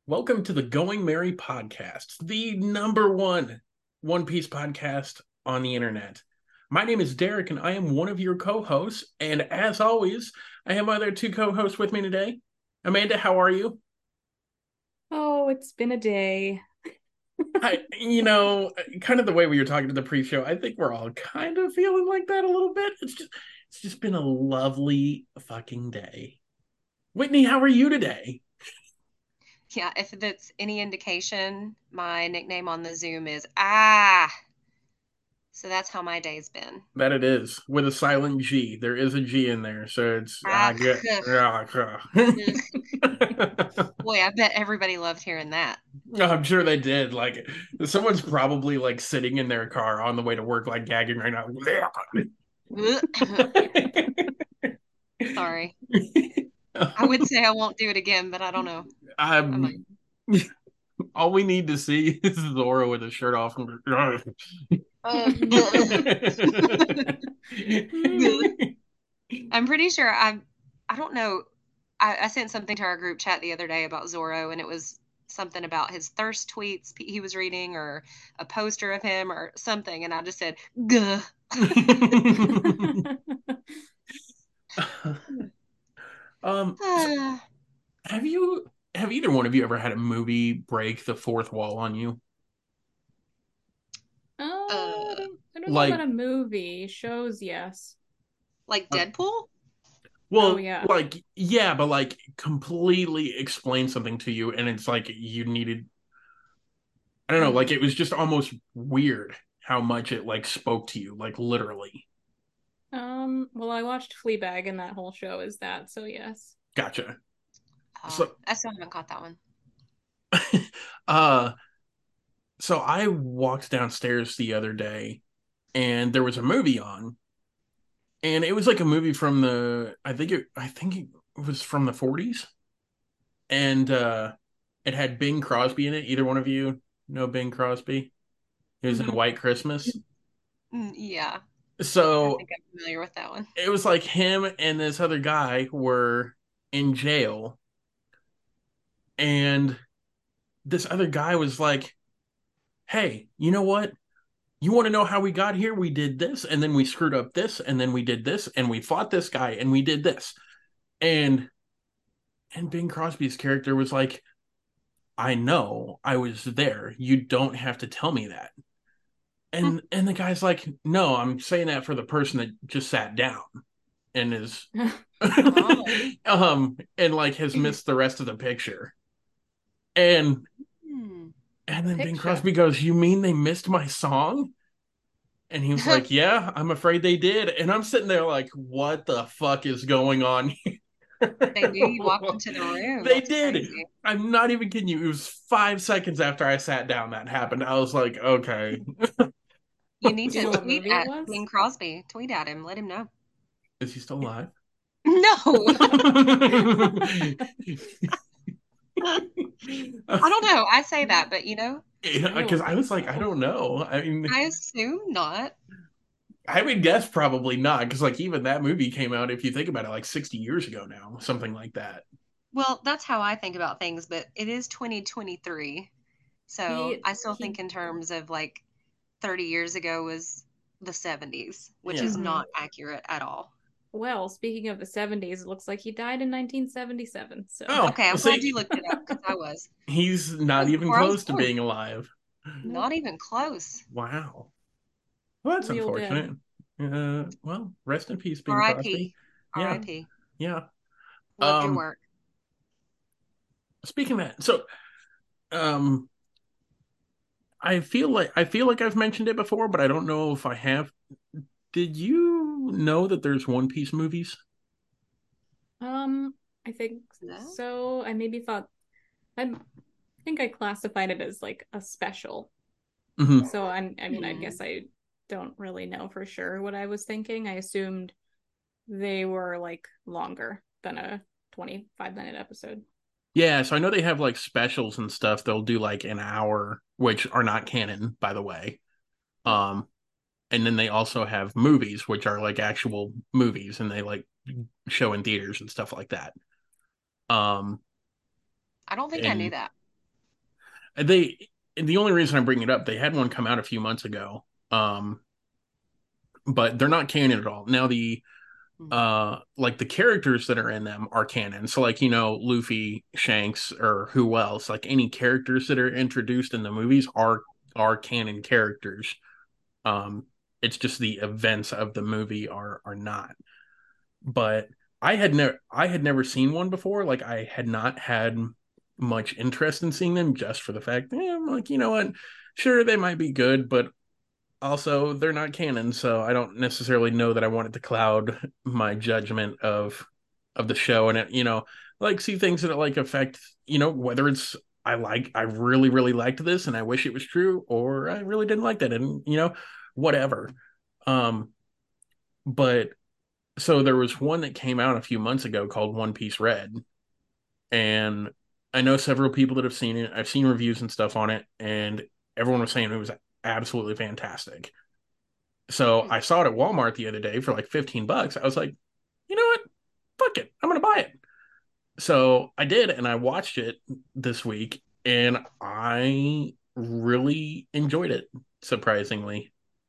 Welcome to the Going Merry podcast, the number one One Piece podcast on the internet. My name is Derek, and I am one of your co-hosts. And as always, I have my other two co-hosts with me today. Amanda, how are you? Oh, it's been a day. Kind of the way we were talking to the pre-show. I think we're all kind of feeling like that a little bit. It's just been a lovely fucking day. Whitney, how are you today? Yeah, if that's any indication, my nickname on the Zoom is Ah. So that's how my day's been. That it is with a silent G. There is a G in there, so it's Ah. I get. Ugh. Boy, I bet everybody loved hearing that. I'm sure they did. Like someone's probably like sitting in their car on the way to work, like gagging right now. Sorry. I would say I won't do it again, but I don't know. I might. um, all we need to see is Zoro with his shirt off. I'm pretty sure I don't know. I sent something to our group chat the other day about Zorro, and it was something about his thirst tweets he was reading, or a poster of him, or something, and I just said, "Guh." So have either one of you ever had a movie break the fourth wall on you? Oh, uh, I don't know about Like, a movie. Shows, yes. like uh, Deadpool? Oh, well, yeah. like, yeah, but like completely explain something to you, and it's like you needed, I don't know, like Mm. it was just almost weird how much it like spoke to you, like literally. Well, I watched Fleabag and that whole show is that, so yes. Gotcha. Oh, So, I still haven't caught that one. uh, so I walked downstairs the other day, and there was a movie on, and it was like a movie from I think it was from the 40s, and it had Bing Crosby in it. Either one of you know Bing Crosby? He was in Hmm. White Christmas. Yeah, I So think I'm familiar with that one. it was like him and this other guy were in jail, and this other guy was like, "Hey, you know what? You want to know how we got here? We did this, and then we screwed up this, and then we did this, and we fought this guy, and we did this." And Bing Crosby's character was like, "I know, I was there. You don't have to tell me that." And the guy's like, "No, I'm saying that for the person that just sat down and is Oh. and like has missed the rest of the picture." And Hmm. and The then Bing picture. Crosby goes, "You mean they missed my song?" And he was like, "Yeah, I'm afraid they did." And I'm sitting there like, "What the fuck is going on here?" They knew you walked into the room. They That's did. crazy. I'm not even kidding you. It was 5 seconds after I sat down that happened. I was like, okay. You need Do you to know what tweet movie it at was? Bing Crosby. Tweet at him. Let him know. Is he still alive? No. I don't know. I say that, but I Because don't I think was like, I so. don't know. I mean, I assume not. I would guess probably not, because like even that movie came out, if you think about it, like 60 years ago now, something like that. Well, that's how I think about things, but it is 2023. So He I still he think in terms of like 30 years ago was the 70s, which is Yeah. not accurate at all. well, speaking of the 70s, it looks like he died in 1977. So, Oh, Okay, well, I'm glad you see, looked it up because I was. he's That not was even before I was close to born. being alive. nope, Not even close. Wow. Well, that's real dead. unfortunate. Well, rest in peace, Bing Crosby. R.I.P. Yeah, R.I.P. yeah. Loved your Um, work. Speaking of that, so um, I feel like I've mentioned it before, but I don't know if I have. Did you know that there's One Piece movies? Um, I think No? so. I maybe thought I think I classified it as like a special. Hmm. So I mean, I Hmm. guess I don't really know for sure what I was thinking. I assumed they were like longer than a 25-minute episode. Yeah, so I know they have like specials and stuff. They'll do like an hour, which are not canon, by the way. Um, and then they also have movies, which are like actual movies, and they like show in theaters and stuff like that. Um, I don't think I knew and that. the only reason I bring it up, they had one come out a few months ago. But they're not canon at all. Now like the characters that are in them are canon. So like, Luffy, Shanks, or who else, like any characters that are introduced in the movies are canon characters. It's just the events of the movie are not. But I had never seen one before. Like I had not had much interest in seeing them just for the fact, I'm like, you know what? Sure, they might be good, but also they're not canon, so I don't necessarily know that I want it to cloud my judgment of the show, and like see things that like affect, whether it's I really really liked this and I wish it was true, or I really didn't like that, and whatever. um but so there was one that came out a few months ago called One Piece Red, and I know several people that have seen it. I've seen reviews and stuff on it, and everyone was saying it was absolutely fantastic. So I saw it at Walmart the other day for like $15. I was like, you know what? Fuck it. I'm gonna buy it. So I did, and I watched it this week, and I really enjoyed it, surprisingly.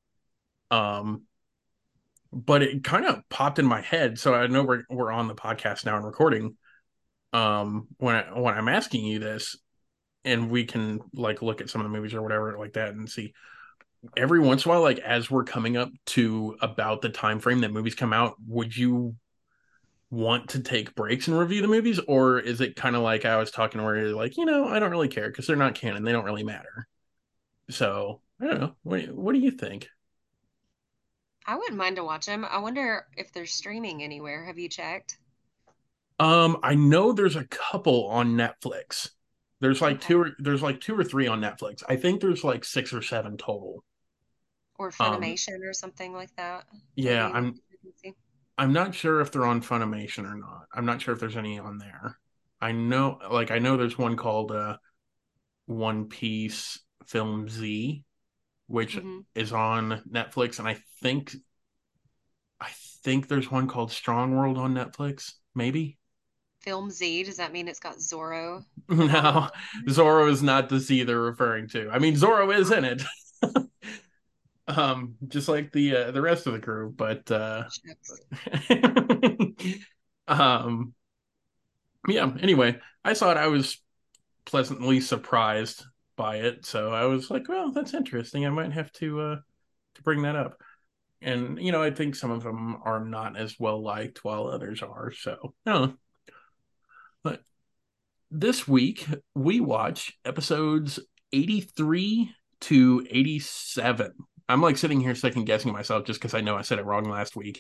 Um, but it kind of popped in my head. So I know we're on the podcast now and recording. When I'm asking you this, and we can like look at some of the movies or whatever like that and see, every once in a while, like as we're coming up to about the time frame that movies come out, would you want to take breaks and review the movies, or is it kind of like I was talking where you're like, I don't really care because they're not canon, they don't really matter? So I don't know. What do you think? I wouldn't mind to watch them. I wonder if they're streaming anywhere. Have you checked? I know there's a couple on Netflix. Okay. There's like two or three on Netflix. I think there's like six or seven total. Or Um, Funimation or something like that. yeah, Maybe that you can see. I'm not sure if they're on Funimation or not. I'm not sure if there's any on there. I know there's one called One Piece Film Z, which Hmm. is on Netflix, and I think there's one called Strong World on Netflix, maybe. Film Z, does that mean it's got Zorro involved? No, Zoro is not the Z they're referring to. I mean, Zoro is in it. Just like the rest of the crew, but Shucks. um yeah, anyway, I thought I was pleasantly surprised by it, so I was like, well, that's interesting. I might have to bring that up. And I think some of them are not as well liked while others are. So, no. But this week we watch episodes 83 to 87. I'm like sitting here second guessing myself just because I know I said it wrong last week.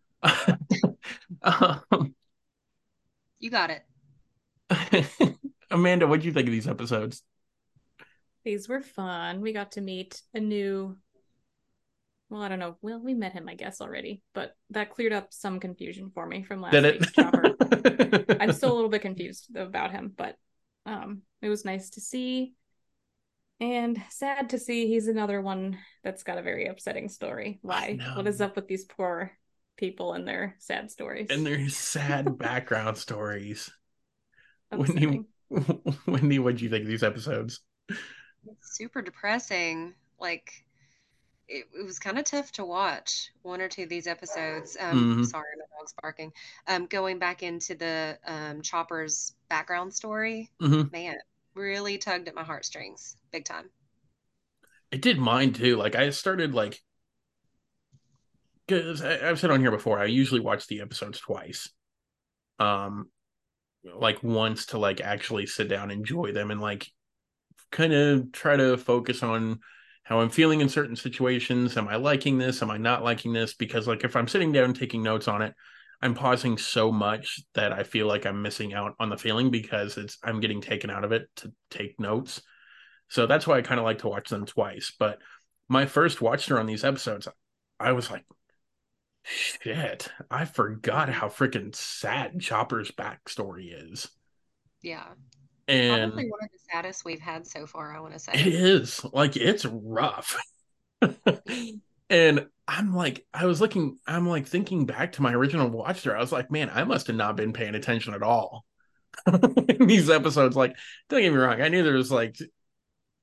um, You got it. Amanda, what do you think of these episodes? These were fun. We got to meet well, I don't know. Well, we met him, I guess, already, but that cleared up some confusion for me from Did last week's Chopper. I'm it? still a little bit confused about him, but it was nice to see and sad to see he's another one that's got a very upsetting story. I Why? What is know. up with these poor people and their sad stories? And there's sad background stories. Wendy, Upsetting. Wendy, what do you think of these episodes? It's super depressing. Like, it was kind of tough to watch one or two of these episodes. Hmm. Sorry, my dog's barking. Going back into the Chopper's background story, Hmm. man, really tugged at my heartstrings, big time. It did mine too. Like I started like because I've said on here before, I usually watch the episodes twice. Um, like once to like actually sit down, enjoy them, and like kind of try to focus on how I'm feeling in certain situations. Am I liking this? Am I not liking this? Because like if I'm sitting down taking notes on it, I'm pausing so much that I feel like I'm missing out on the feeling because I'm getting taken out of it to take notes. So that's why I kind of like to watch them twice. But my first watch through on these episodes, I was like, shit, I forgot Mhm. how freaking sad Chopper's backstory is. Yeah, And probably one of the saddest we've had so far, I want to it say. is like, it's rough. Yeah. And I'm like thinking back to my original watch through. I was like, man, I must have not been paying attention at all in these episodes. Like, don't get me wrong, I knew there was like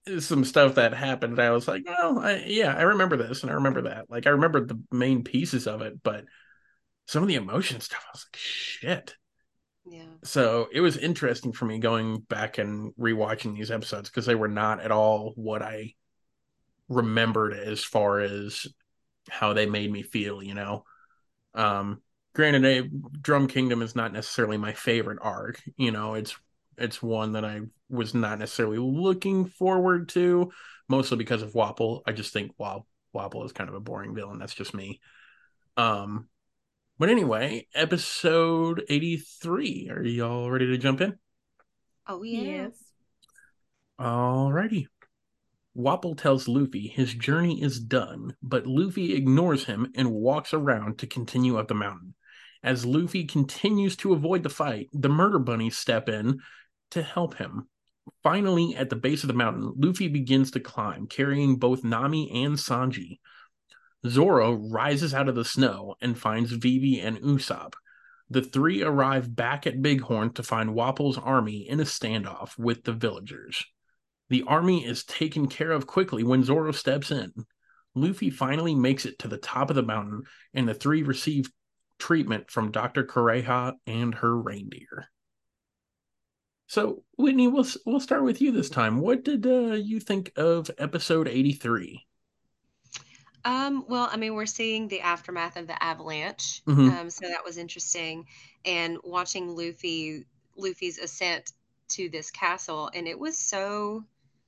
some stuff that happened. I was like, well, yeah, I remember this and I remember that. Like, I remember the main pieces of it, but some of the emotion stuff, I was like, shit. Yeah. So it was interesting for me going back and rewatching these episodes because they were not at all what I remembered as far as how they made me feel, you know. Um, Granted, Drum Kingdom is not necessarily my favorite arc. You know, it's one that I was not necessarily looking forward to, mostly because of Wapple. I just think Wapple is kind of a boring villain. That's just me. Um, but anyway, episode 83. Are y'all ready to jump in? Oh yeah. Yes. Alrighty. Wapple tells Luffy his journey is done, but Luffy ignores him and walks around to continue up the mountain. As Luffy continues to avoid the fight, the Murder Bunnies step in to help him. Finally, at the base of the mountain, Luffy begins to climb, carrying both Nami and Sanji. Zoro rises out of the snow and finds Vivi and Usopp. The three arrive back at Bighorn to find Wapple's army in a standoff with the villagers. The army is taken care of quickly when Zoro steps in. Luffy finally makes it to the top of the mountain, and the three receive treatment from Dr. Kureha and her reindeer. So, Whitney, we'll start with you this time. What did you think of episode 83? Well, I mean, we're seeing the aftermath of the avalanche. Mm-hmm. So that was interesting. And watching Luffy's ascent to this castle, and it was so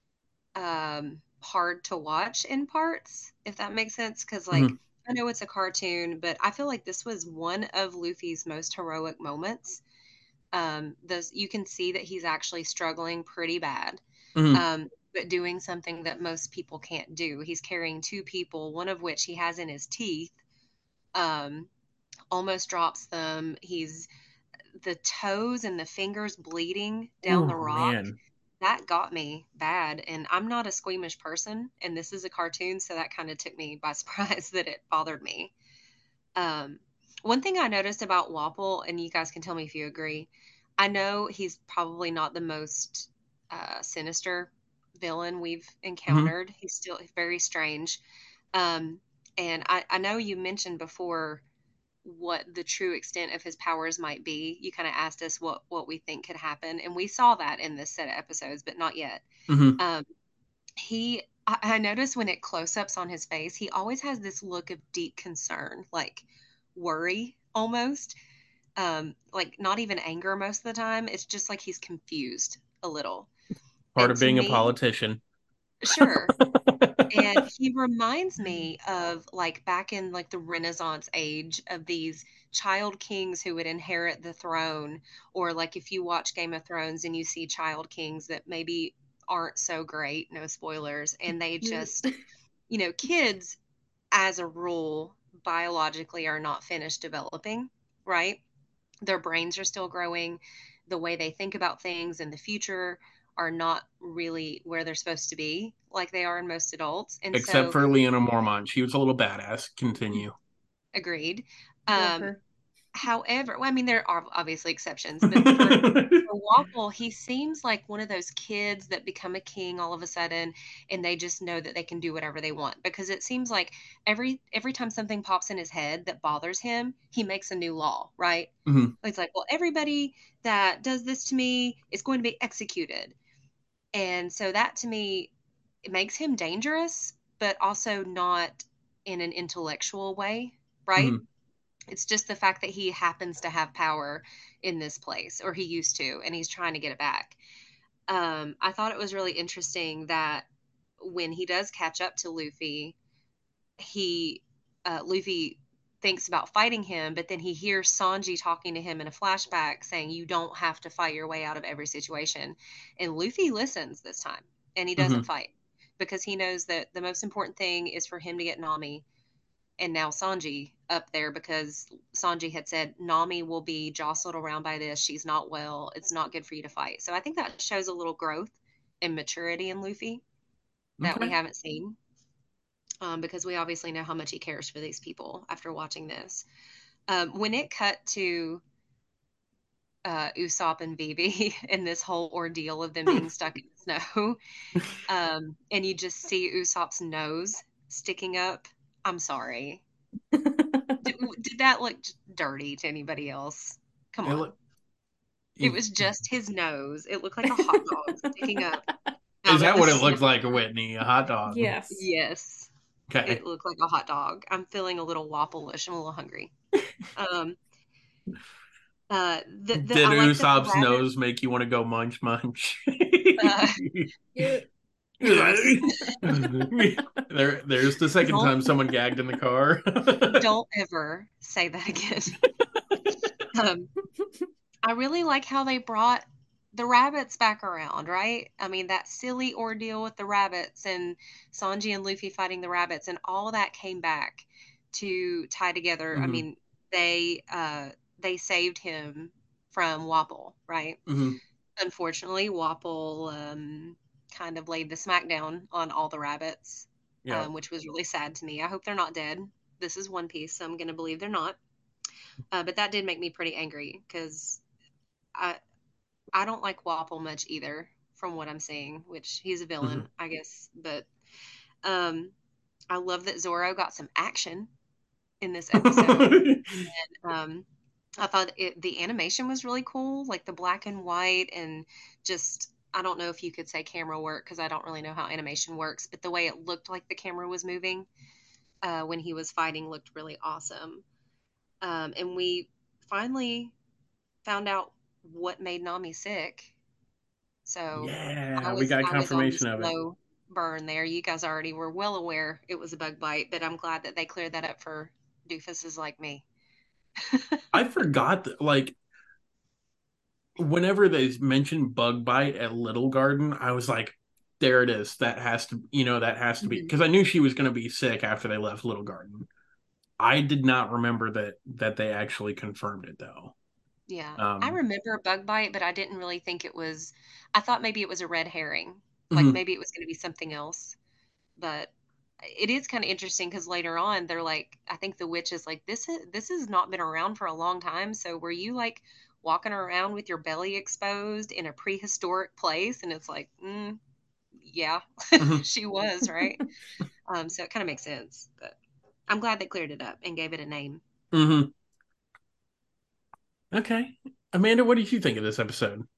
hard to watch in parts, if that makes sense. Because, like, Mm-hmm. I know it's a cartoon, but I feel like this was one of Luffy's most heroic moments. Those you can see that he's actually struggling pretty bad, Mm-hmm. but doing something that most people can't do. He's carrying two people, one of which he has in his teeth. Um, Almost drops them. He's the toes and the fingers bleeding down Oh the rock. man. That got me bad, and I'm not a squeamish person, and this is a cartoon, so that kind of took me by surprise that it bothered me. Um, One thing I noticed about Wapple, and you guys can tell me if you agree, I know he's probably not the most sinister villain we've Mm-hmm. encountered. He's still very strange. Um, and I know you mentioned before what the true extent of his powers might be. You kind of asked us what we think could happen, and we saw that in this set of episodes, but not yet. Mm-hmm. Um, I noticed when it close ups on his face, he always has this look of deep concern, like worry almost. Like not even anger most of the time. It's just like he's confused a little. Part And of to being a me, politician. sure. And he reminds me of like back in like the Renaissance age of these child kings who would inherit the throne, or like if you watch Game of Thrones and you see child kings that maybe aren't so great, no spoilers, and they just, kids as a rule biologically are not finished developing, right? Their brains are still growing. The way they think about things in the future are not really where they're supposed to be, like they are in most adults. And Except so, for Leona Mormont. She was a little badass. Continue. agreed. Love Um, her. However, well, I mean, there are obviously exceptions, but for Wapple, he seems like one of those kids that become a king all of a sudden, and they just know that they can do whatever they want. Because it seems like every time something pops in his head that bothers him, he makes a new law, right? Mhm. It's like, well, everybody that does this to me is going to be executed. And so that to me, it makes him dangerous, but also not in an intellectual way, right? Mhm. It's just the fact that he happens to have power in this place, or he used to, and he's trying to get it back. I thought it was really interesting that when he does catch up to Luffy, he Luffy thinks about fighting him, but then he hears Sanji talking to him in a flashback saying, "You don't have to fight your way out of every situation." And Luffy listens this time, and he doesn't Mhm. fight because he knows that the most important thing is for him to get Nami and now Sanji up there, because Sanji had said Nami will be jostled around by this. She's not well. It's not good for you to fight. So I think that shows a little growth and maturity in Luffy that we Okay. haven't seen, because we obviously know how much he cares for these people after watching this. When it cut to Usopp and Vivi in this whole ordeal of them being stuck in the snow. And you just see Usopp's nose sticking up. I'm sorry. Did that look dirty to anybody else? Come on. It was just his nose. It looked like a hot dog sticking up. Is that what it looked like, Whitney? A hot dog? Yes. Yes. Okay. It looked like a hot dog. I'm feeling a little waffle-ish. I'm a little hungry. Did Usopp's nose make you want to go munch? There's the second time someone gagged in the car. Don't ever say that again. I really like how they brought the rabbits back around, right? I mean, that silly ordeal with the rabbits and Sanji and Luffy fighting the rabbits, and all that came back to tie together. Mm-hmm. I mean, they saved him from Wapol, right? Mm-hmm. Unfortunately, Wapol kind of laid the smackdown on all the rabbits, which was really sad to me. I hope they're not dead. This is One Piece, so I'm going to believe they're not. But that did make me pretty angry because I don't like Wapol much either, from what I'm seeing, which he's a villain, I guess. But I love that Zoro got some action in this episode. And I thought the animation was really cool, like the black and white, and just, I don't know if you could say camera work because I don't really know how animation works, but the way it looked like the camera was moving when he was fighting looked really awesome. And we finally found out what made Nami sick. So yeah, we got confirmation of it. Burn there. You guys already were well aware it was a bug bite, but I'm glad that they cleared that up for doofuses like me. I forgot that, like, whenever they mentioned bug bite at Little Garden, I was like, there it is. That has to, that has to be, because I knew she was going to be sick after they left Little Garden. I did not remember that they actually confirmed it, though. Yeah, I remember a bug bite, but I didn't really think it was. I thought maybe it was a red herring, like maybe it was going to be something else. But it is kind of interesting because later on they're like, I think the witch is like, this has not been around for a long time. So were you like walking around with your belly exposed in a prehistoric place? And it's like, yeah, she was, right? So it kind of makes sense. But I'm glad they cleared it up and gave it a name. Mm-hmm. Okay. Amanda, what did you think of this episode?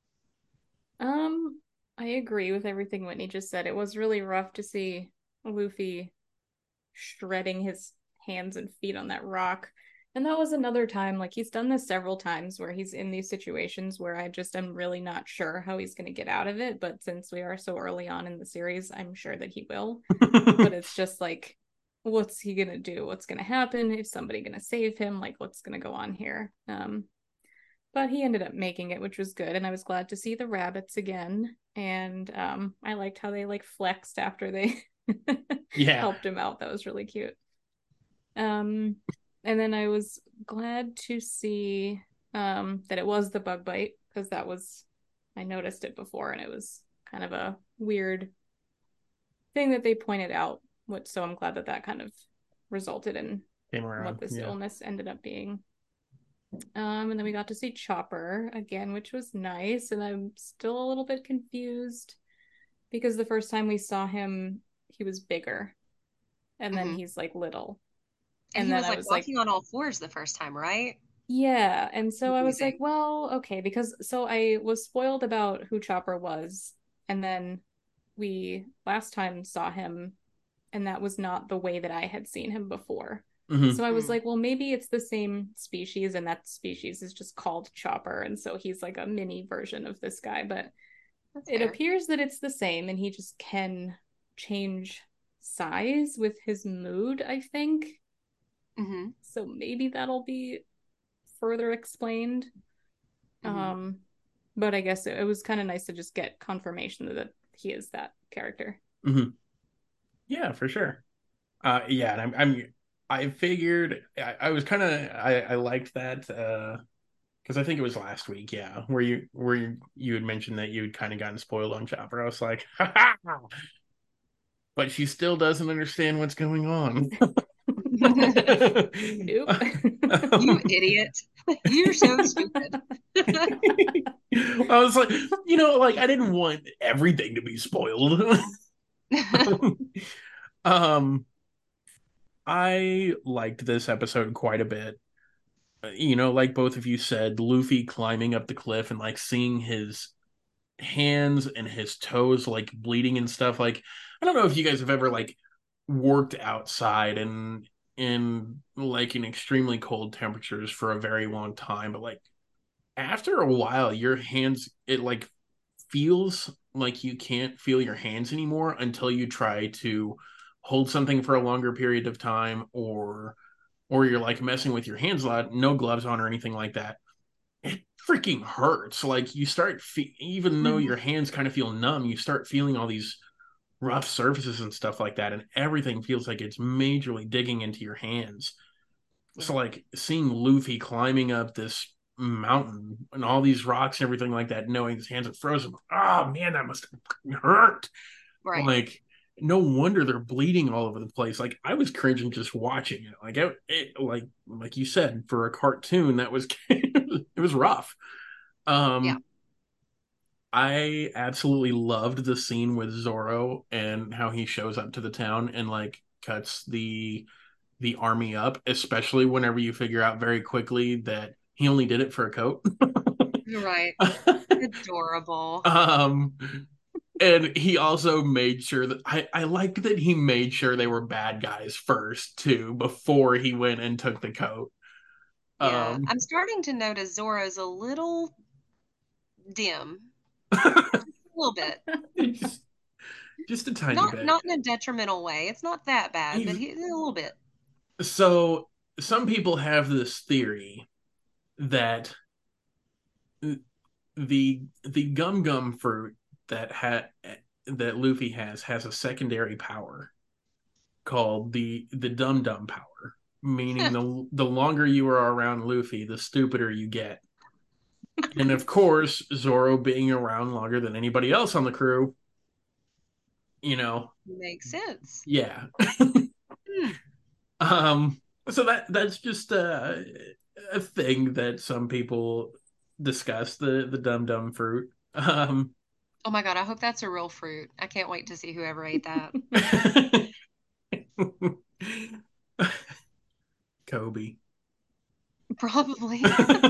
I agree with everything Whitney just said. It was really rough to see Luffy shredding his hands and feet on that rock. And that was another time, like he's done this several times where he's in these situations where I just am really not sure how he's going to get out of it. But since we are so early on in the series, I'm sure that he will. But it's just like, what's he going to do? What's going to happen? Is somebody going to save him? Like, what's going to go on here? But he ended up making it, which was good. And I was glad to see the rabbits again. And I liked how they like flexed after they helped him out. That was really cute. And then I was glad to see that it was the bug bite, because I noticed it before and it was kind of a weird thing that they pointed out. So I'm glad that kind of resulted in what this illness ended up being. And then we got to see Chopper again, which was nice. And I'm still a little bit confused because the first time we saw him, he was bigger. And then he's like little. And he was like walking on all fours the first time, right? Yeah. And so I was like, well, okay. Because so I was spoiled about who Chopper was. And then we last time saw him, and that was not the way that I had seen him before. So I was like, well, maybe it's the same species, and that species is just called Chopper, and so he's like a mini version of this guy. But it appears that it's the same, and he just can change size with his mood, I think. So maybe that'll be further explained. But I guess it was kind of nice to just get confirmation that he is that character. Yeah, for sure. Yeah, and I figured I was kind of I liked that because I think it was last week, yeah, where you had mentioned that you had kind of gotten spoiled on Chopper. I was like, ha ha, but she still doesn't understand what's going on. You idiot. You're so stupid. I was like, like I didn't want everything to be spoiled. um, I liked this episode quite a bit. Like both of you said, Luffy climbing up the cliff and like seeing his hands and his toes like bleeding and stuff. Like, I don't know if you guys have ever like worked outside and in like in extremely cold temperatures for a very long time, but like after a while, your hands it like feels like you can't feel your hands anymore until you try to hold something for a longer period of time, or you're like messing with your hands a lot, no gloves on or anything like that. It freaking hurts. Like you start even though your hands kind of feel numb, you start feeling all these rough surfaces and stuff like that, and everything feels like it's majorly digging into your hands. So like seeing Luffy climbing up this mountain and all these rocks and everything like that, knowing his hands are frozen. Oh man, that must have hurt. Right. Like no wonder they're bleeding all over the place. Like I was cringing just watching it. Like like you said, for a cartoon, that was it was rough. Yeah. I absolutely loved the scene with Zoro and how he shows up to the town and like cuts the army up, especially whenever you figure out very quickly that he only did it for a coat. Right. Adorable. And he also made sure that I liked that he made sure they were bad guys first too, before he went and took the coat. Yeah. I'm starting to notice Zoro's a little dim. just, A little bit. just a tiny Not bit. not in a detrimental way. It's not that bad, but He's, a little bit. so some people have this theory that the gum gum fruit that Luffy has a secondary power called the dum dum power, meaning the longer you are around Luffy, the stupider you get. And of course, Zoro being around longer than anybody else on the crew, Makes sense. yeah. Hmm. So that's just a thing that some people discuss, the dum dum fruit. Oh my God, I hope that's a real fruit. I can't wait to see whoever ate that. Kobe. Probably.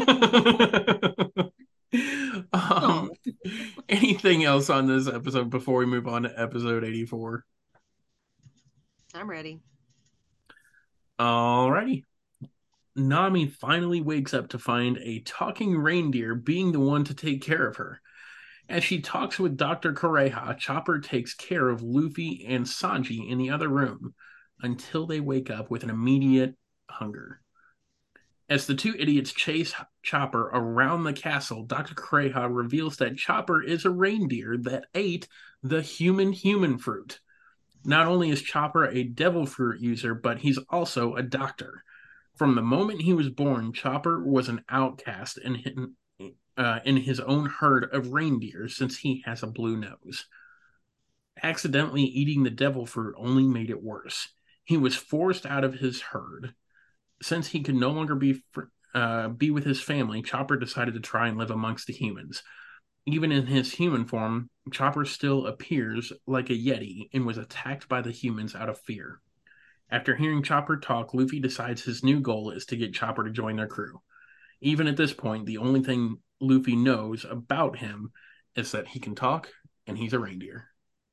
um, Oh, anything else on this episode before we move on to episode 84? I'm ready. Alrighty. Nami finally wakes up to find a talking reindeer being the one to take care of her. As she talks with Dr. Kureha, Chopper takes care of Luffy and Sanji in the other room until they wake up with an immediate hunger. As the two idiots chase Chopper around the castle, Dr. Kureha reveals that Chopper is a reindeer that ate the human fruit. Not only is Chopper a devil fruit user, but he's also a doctor. From the moment he was born, Chopper was an outcast in his own herd of reindeer since he has a blue nose. Accidentally eating the devil fruit only made it worse. He was forced out of his herd. Since he could no longer be with his family, Chopper decided to try and live amongst the humans. Even in his human form, Chopper still appears like a Yeti and was attacked by the humans out of fear. After hearing Chopper talk, Luffy decides his new goal is to get Chopper to join their crew. Even at this point, the only thing Luffy knows about him is that he can talk and he's a reindeer.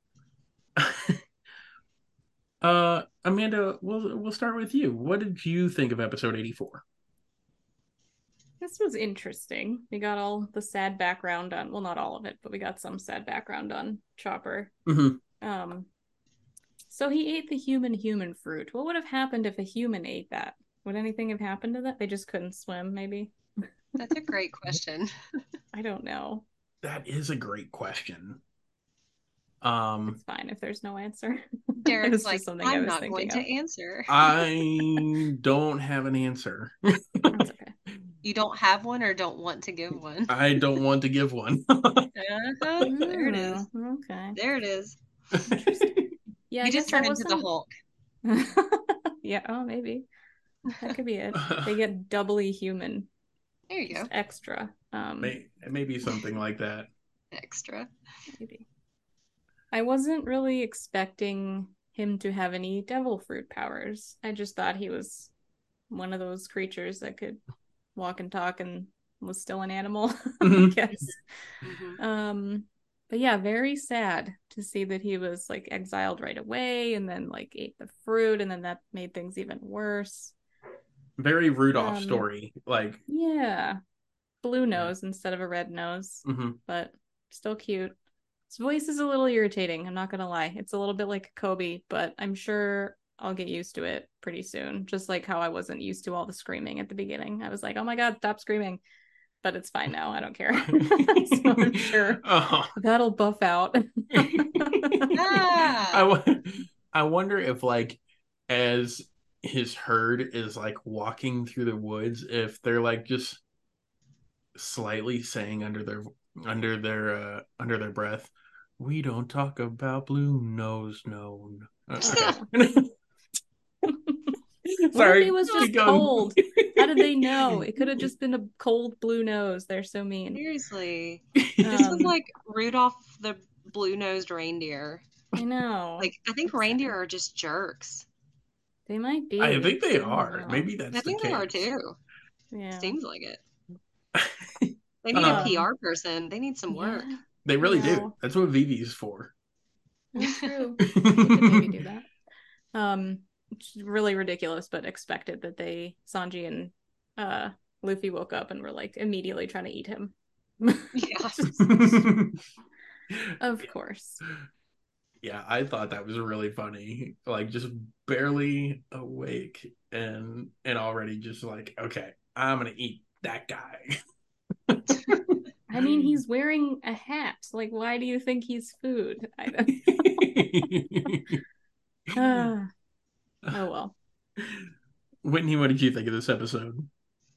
Amanda, we'll start with you. What did you think of episode 84? This was interesting. We got all the sad background on, well, not all of it, but we got some sad background on Chopper. Mm-hmm. So he ate the human fruit. What would have happened if a human ate that? Would anything have happened to that? They just couldn't swim, maybe? That's a great question. I don't know. That is a great question. It's fine if there's no answer. Derek's like, I'm not going to answer. I don't have an answer. That's okay. You don't have one or don't want to give one? I don't want to give one. There it is. Okay. There it is. Yeah, he just turned into the Hulk. Yeah, oh, maybe. That could be it. They get doubly human. There you just go. extra. Maybe something like that. Extra. Maybe. I wasn't really expecting him to have any devil fruit powers. I just thought he was one of those creatures that could walk and talk and was still an animal, I Mhm. guess. Hmm. Um, but yeah, very sad to see that he was like exiled right away and then like ate the fruit and then that made things even worse. Very Rudolph Um, story. Like, yeah, blue yeah. nose instead of a red nose, Hmm. but still cute. His voice is a little irritating, I'm not gonna lie. It's a little bit like Kobe, but I'm sure I'll get used to it pretty soon. Just like how I wasn't used to all the screaming at the beginning. I was like, oh my God, stop screaming. But it's fine now. I don't care. So I'm sure Oh. that'll buff out. I, Ah. wo- I wonder if like as his herd is like walking through the woods, if they're like just slightly saying under their breath, "We don't talk about blue nose known." Okay. Oh. What if he Sorry, was keep just going. cold? How did they know? It could have just been a cold blue nose. They're so mean. Seriously. This was Um, like Rudolph the blue-nosed reindeer. I know. Like, I think It's reindeer sad. are just jerks. They might I be. think they I don't are. know. Maybe I that's the think they are case. too. Yeah. Seems like it. They need a Uh, Um, PR person. They need some work. yeah. they I really do. know. That's what Vivi's for. Oh, true. They could maybe do that. It's really ridiculous, but expected that Sanji and uh Luffy woke up and were like immediately trying to eat him. Yeah. Just, of course. Yeah, I thought that was really funny. Like just barely awake and already just like, okay, I'm gonna eat that guy. I mean, he's wearing a hat. Like, why do you think he's food? I don't. Ah, oh well. Whitney, what did you think of this episode?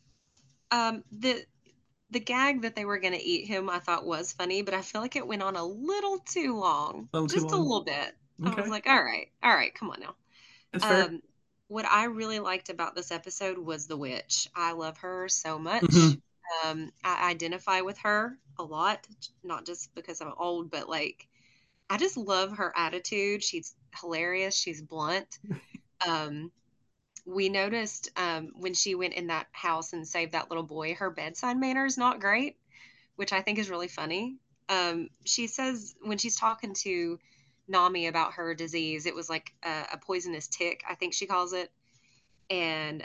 The gag that they were going to eat him, I thought was funny, but I feel like it went on a little too long, A little too just a long? little bit. I was Okay, like, all right, come on now. that's fair. Um, what I really liked about this episode was the witch. I love her so much. Hmm. I identify with her a lot, not just because I'm old, but like I just love her attitude. She's hilarious. She's blunt. Um, we noticed when she went in that house and saved that little boy, her bedside manner is not great, which I think is really funny. She says when she's talking to Nami about her disease, it was like a poisonous tick, I think she calls it. And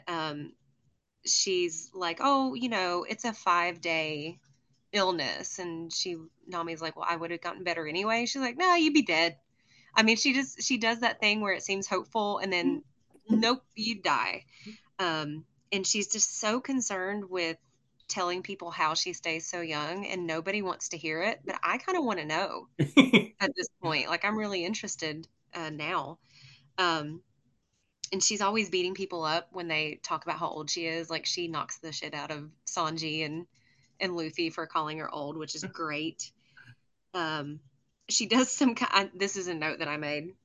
she's like, oh, it's a 5-day illness. And Nami's like, well, I would have gotten better anyway. She's like, no, you'd be dead. I mean, she does that thing where it seems hopeful and then, nope, you die. And she's just so concerned with telling people how she stays so young, and nobody wants to hear it. But I kind of want to know at this point. Like, I'm really interested now. Um, and she's always beating people up when they talk about how old she is. Like, she knocks the shit out of Sanji and Luffy for calling her old, which is great. Um, she does some kind. This is a note that I made.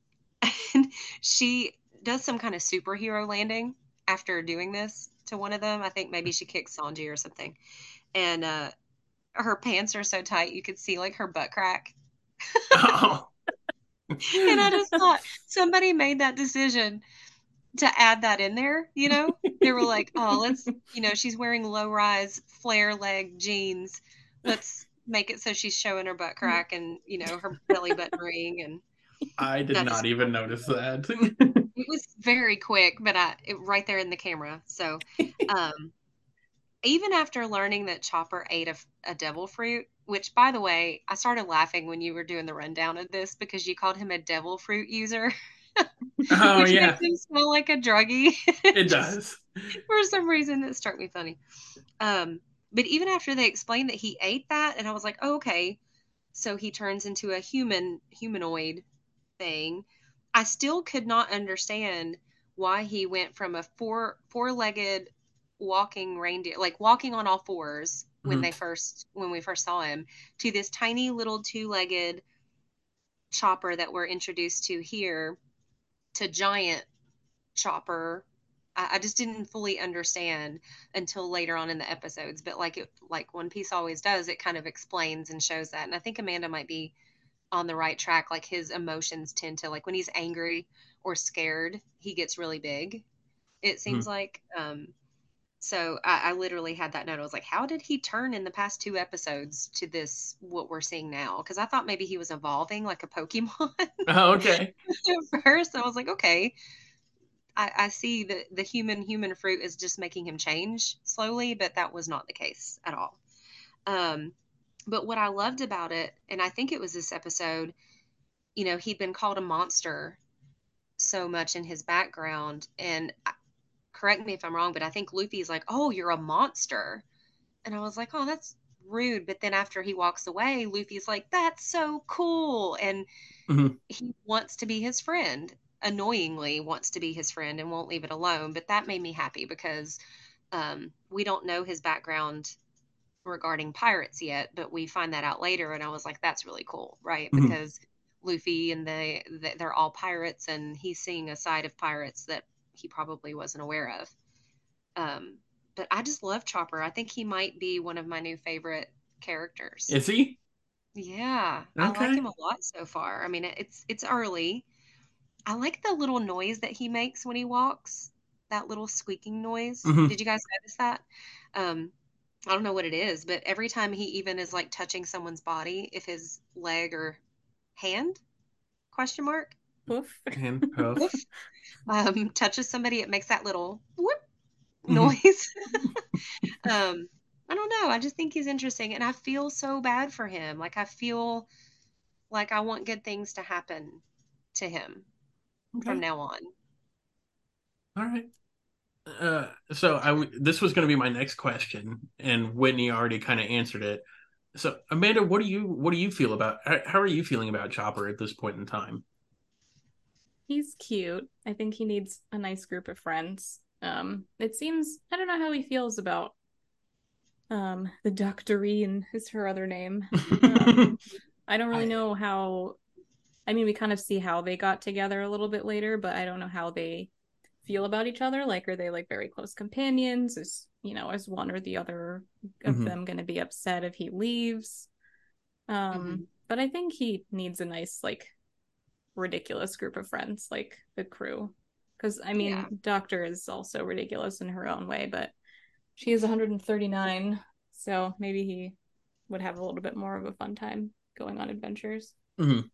She does some kind of superhero landing after doing this to one of them. I think maybe she kicked Sanji or something. And her pants are so tight you could see like her butt crack. Oh. And I just thought somebody made that decision to add that in there. They were like, oh, she's wearing low rise flare leg jeans. Let's make it so she's showing her butt crack and, her belly button ring. And I did that not just even notice that. it was very quick, but right there in the camera. So, um, even after learning that Chopper ate a devil fruit, which by the way, I started laughing when you were doing the rundown of this because you called him a devil fruit user, Oh which makes yeah, him smell like a druggie. it Just does. for some reason that struck me funny. Um, but even after they explained that he ate that, and I was like, oh, okay, so he turns into a humanoid thing. I still could not understand why he went from a four-legged walking reindeer, like walking on all fours Mhm. when we first saw him, to this tiny little two-legged chopper that we're introduced to here, to giant chopper. I just didn't fully understand until later on in the episodes. But like One Piece always does, it kind of explains and shows that. And I think Amanda might be on the right track. Like his emotions tend to, like when he's angry or scared, he gets really big. It seems Mhm. like. So I literally had that note. I was like, how did he turn in the past two episodes to this, what we're seeing now? Because I thought maybe he was evolving like a Pokemon Oh, okay. at first. I was like, okay, I see that the human fruit is just making him change slowly, but that was not the case at all. Um, but what I loved about it, and I think it was this episode, he'd been called a monster so much in his background. And correct me if I'm wrong, but I think Luffy's like, oh, you're a monster. And I was like, oh, that's rude. But then after he walks away, Luffy's like, that's so cool. And Mhm. he wants to be his friend, annoyingly wants to be his friend and won't leave it alone. But that made me happy because we don't know his background regarding pirates yet, but we find that out later. And I was like, that's really cool, right? Mhm. Because Luffy and they're all pirates, and he's seeing a side of pirates that he probably wasn't aware of. Um, but I just love Chopper. I think he might be one of my new favorite characters. Is he? Yeah, I like him Okay. a lot so far. I mean, it's early. I like the little noise that he makes when he walks. That little squeaking noise. Hmm. Did you guys notice that? Um, I don't know what it is, but every time he even is like touching someone's body, if his leg or hand question mark Woof. And puff. woof, touches somebody, it makes that little whoop Hmm. noise. um, I don't know. I just think he's interesting, and I feel so bad for him. Like I feel like I want good things to happen to him from Okay. now on. All right. This was going to be my next question, and Whitney already kind of answered it. So, Amanda, what do you feel about? How are you feeling about Chopper at this point in time? He's cute. I think he needs a nice group of friends. It seems I don't know how he feels about the Doctorine is her other name. Um, I don't really I know how. I mean, we kind of see how they got together a little bit later, but I don't know how they feel about each other. Like, are they like very close companions? Is one or the other of Mhm. them going to be upset if he leaves? Hmm. But I think he needs a nice, like, ridiculous group of friends, like the crew. Because I Yeah. mean, Doctor is also ridiculous in her own way, but she is 139, so maybe he would have a little bit more of a fun time going on adventures. Mhm.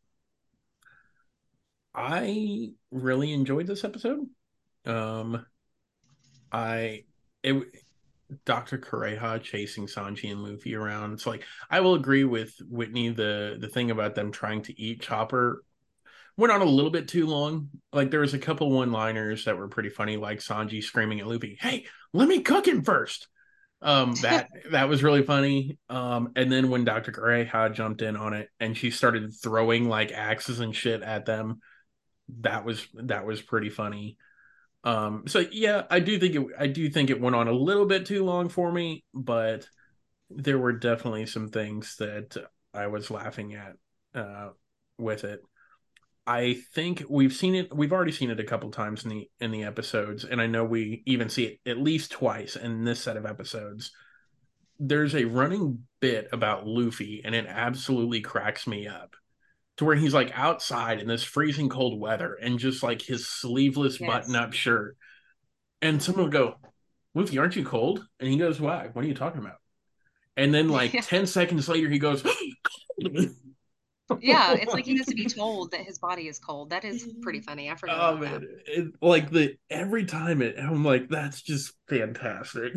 I really enjoyed this episode. Um, I it Dr. Kureha chasing Sanji and Luffy around. It's like I will agree with Whitney. The thing about them trying to eat Chopper went on a little bit too long. Like there was a couple one-liners that were pretty funny, like Sanji screaming at Luffy, "Hey, let me cook him first." That was really funny. And then when Dr. Kureha jumped in on it and she started throwing like axes and shit at them, that was pretty funny. So yeah, I do think it went on a little bit too long for me, but there were definitely some things that I was laughing at uh, with it. I think we've already seen it a couple times in the episodes, and I know we even see it at least twice in this set of episodes. There's a running bit about Luffy, and it absolutely cracks me up. To where he's like outside in this freezing cold weather and just like his sleeveless button Yes. up shirt. And someone will go, Luffy, aren't you cold? And he goes, why? What are you talking about? And then like Yeah. 10 seconds later, he goes, Yeah. It's like he has to be told that his body is cold. That is pretty funny. I forgot oh about that. man. Like every time I'm like, that's just fantastic.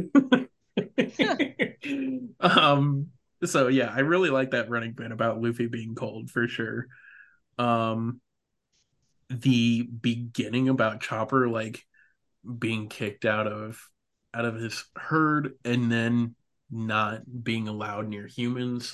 um, so yeah, I really like that running bit about Luffy being cold for sure. Um, the beginning about Chopper like being kicked out of his herd and then not being allowed near humans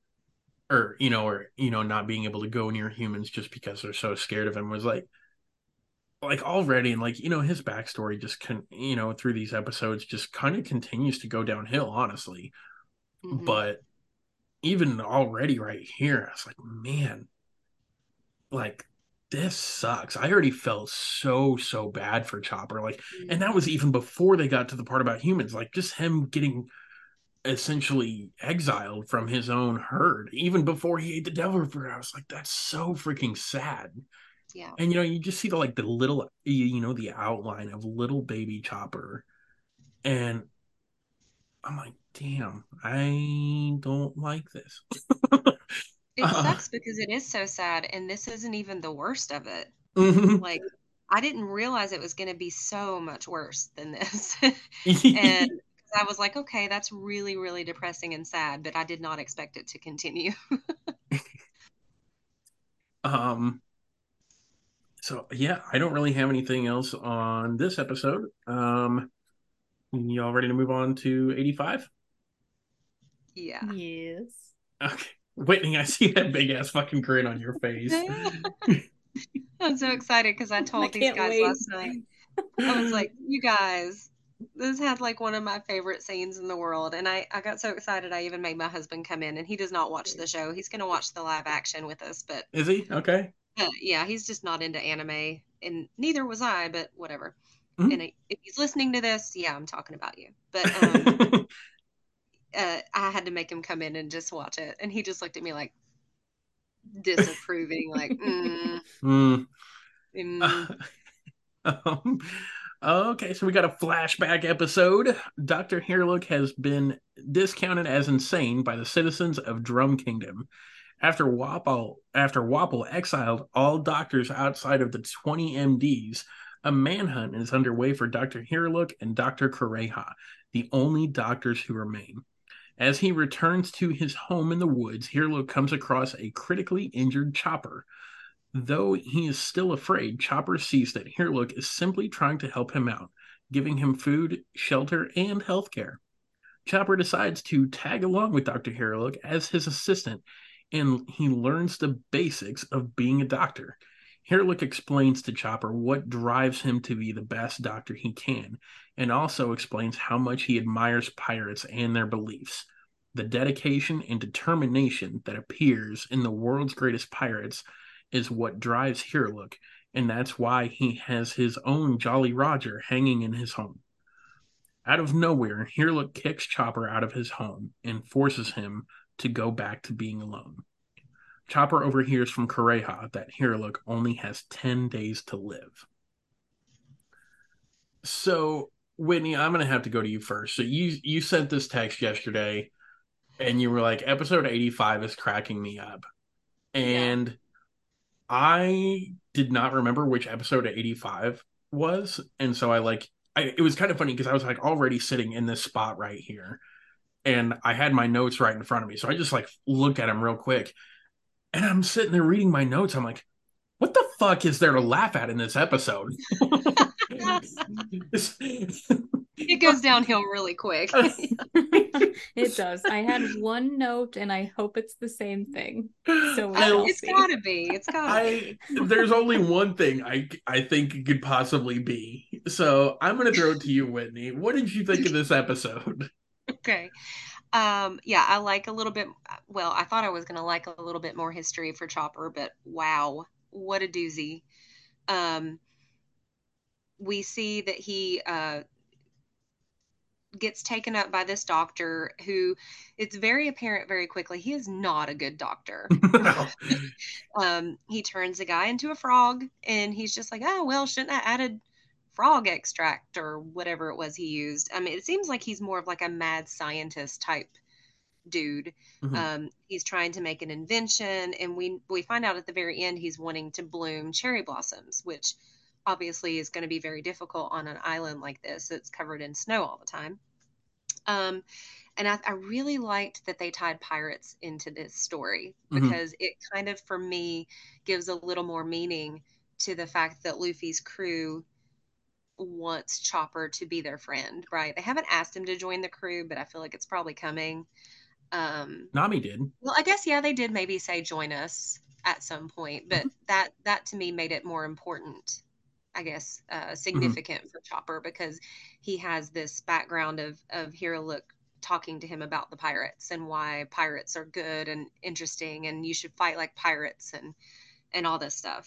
or not being able to go near humans just because they're so scared of him was like already and like his backstory just through these episodes just kind of continues to go downhill honestly. Hmm. But even already right here I was like, man, like this sucks. I already felt so bad for Chopper. Like, and that was Mhm. even before they got to the part about humans. Like, just him getting essentially exiled from his own herd, even before he ate the devil fruit. I was like, that's so freaking sad. Yeah. And you just see the little, the outline of little baby Chopper, and I'm like, damn, I don't like this. It uh, sucks because it is so sad, and this isn't even the worst of it. mhm. Like, I didn't realize it was going to be so much worse than this. And I was like, okay, that's really, really depressing and sad, but I did not expect it to continue. um, so yeah, I don't really have anything else on this episode. Y'all ready to move on to 85? Yeah. Yes. Okay. Whitney, I see that big ass fucking grin on your face. I'm so excited because I I told these can't guys wait. last night. I was like, you guys, this had like one of my favorite scenes in the world. And I got so excited, I even made my husband come in, and he does not watch the show. He's going to watch the live action with us. But Is he? Okay. yeah, he's just not into anime. And neither was I, but whatever. Mhm. And if he's listening to this, yeah, I'm talking about you. But I had to make him come in and just watch it. And he just looked at me like disapproving, like, Mm. mm. Um, okay, so we got a flashback episode. Dr. Hairlook has been discounted as insane by the citizens of Drum Kingdom. After Wapple exiled all doctors outside of the 20 MDs, a manhunt is underway for Dr. Hairlook and Dr. Kureha, the only doctors who remain. As he returns to his home in the woods, Hairlook comes across a critically injured Chopper. Though he is still afraid, Chopper sees that Hairlook is simply trying to help him out, giving him food, shelter, and healthcare. Chopper decides to tag along with Dr. Hairlook as his assistant, and he learns the basics of being a doctor. Hairlook explains to Chopper what drives him to be the best doctor he can, and also explains how much he admires pirates and their beliefs. The dedication and determination that appears in the world's greatest pirates is what drives Hairlook, and that's why he has his own Jolly Roger hanging in his home. Out of nowhere, Hairlook kicks Chopper out of his home and forces him to go back to being alone. Chopper overhears from Kureha that Hairlook only has 10 days to live. So, Whitney, I'm going to have to go to you first. So, you sent this text yesterday and you were like, episode 85 is cracking me up. Yeah. And I did not remember which episode 85 was. And so it was kind of funny because I was like already sitting in this spot right here and I had my notes right in front of me. So I just looked at them real quick and I'm sitting there reading my notes. I'm like, what the fuck is there to laugh at in this episode? It goes downhill really quick. It does. I had one note and I hope it's the same thing. So we shall It's see. gotta be. It's gotta be. There's only one thing I think it could possibly be. So I'm gonna throw it to you, Whitney. What did you think of this episode? Okay. Yeah, I like a little bit. Well, I thought I was gonna like a little bit more history for Chopper, but wow, what a doozy. Um, we see that he gets taken up by this doctor who it's very apparent very quickly he is not a good doctor. No. He turns the guy into a frog, and he's just like, oh, well, shouldn't I added frog extract or whatever it was he used? I mean, it seems like he's more of like a mad scientist type dude. Mhm. He's trying to make an invention, and we find out at the very end he's wanting to bloom cherry blossoms, which obviously is going to be very difficult on an island like this that's covered in snow all the time. Um, and I really liked that they tied pirates into this story Mhm. because it kind of, for me, gives a little more meaning to the fact that Luffy's crew wants Chopper to be their friend, right? They haven't asked him to join the crew, but I feel like it's probably coming. Um, Nami did. well, I guess yeah, they did maybe say join us at some point, but that to me made it more important, I guess, Mhm. significant for Chopper because he has this background of Hero Look talking to him about the pirates and why pirates are good and interesting and you should fight like pirates and all this stuff.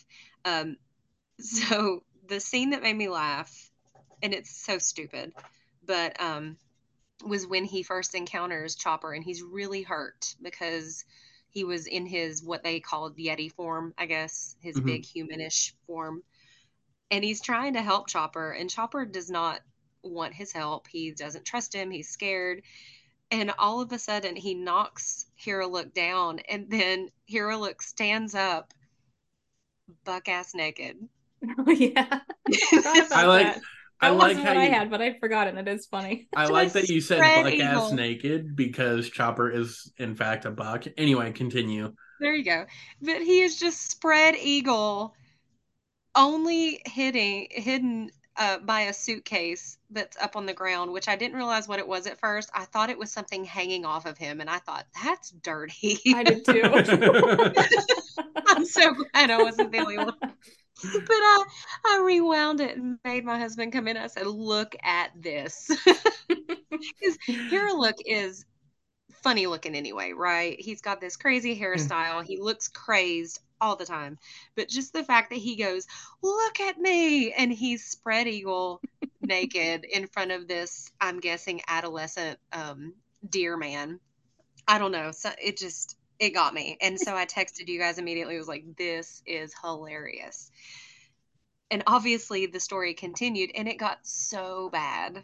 So the scene that made me laugh, and it's so stupid, but was when he first encounters Chopper, and he's really hurt because he was in his what they called Yeti form, I guess, his big humanish form. And he's trying to help Chopper, and Chopper does not want his help. He doesn't trust him. He's scared. And all of a sudden, he knocks Hero Look down, and then Hero Look stands up, buck ass naked. Oh, yeah. I forgot about that. I That like wasn't how what I you, had, but I'd forgotten. It is funny. I like that Just you said spread buck ass eagle. naked because Chopper is in fact a buck. Anyway, continue. There you go. But he is just spread eagle, only hidden by a suitcase that's up on the ground, which I didn't realize what it was at first. I thought it was something hanging off of him, and I thought, that's dirty. I did too. I'm so glad I wasn't the only one. But I rewound it and made my husband come in. I said, look at this. Because Hero Look is funny looking anyway, right? He's got this crazy hairstyle. He looks crazed all the time. But just the fact that he goes, look at me, and he's spread eagle naked in front of this, I'm guessing, adolescent deer man. I don't know. So it got me. And so I texted you guys immediately. I was like, this is hilarious. And obviously the story continued, and it got so bad.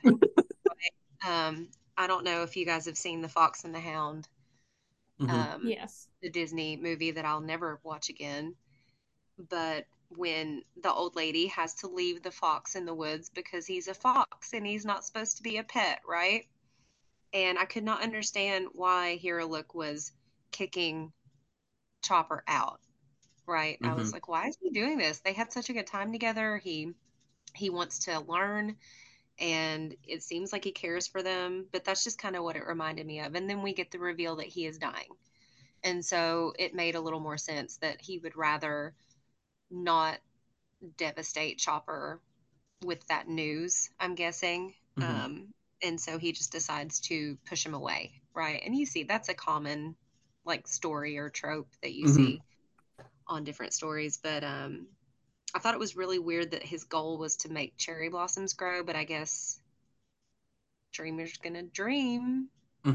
I don't know if you guys have seen The Fox and the Hound. Yes. The Disney movie that I'll never watch again. But when the old lady has to leave the fox in the woods because he's a fox and he's not supposed to be a pet, right? And I could not understand why Hero Look was kicking Chopper out, right? I was like, why is he doing this? They had such a good time together. He wants to learn, and it seems like he cares for them, but that's just kind of what it reminded me of. And then we get the reveal that he is dying. And so it made a little more sense that he would rather not devastate Chopper with that news, I'm guessing. And so he just decides to push him away, right? And you see that's a common like story or trope that you see on different stories. But I thought it was really weird that his goal was to make cherry blossoms grow, but I guess dreamers gonna dream.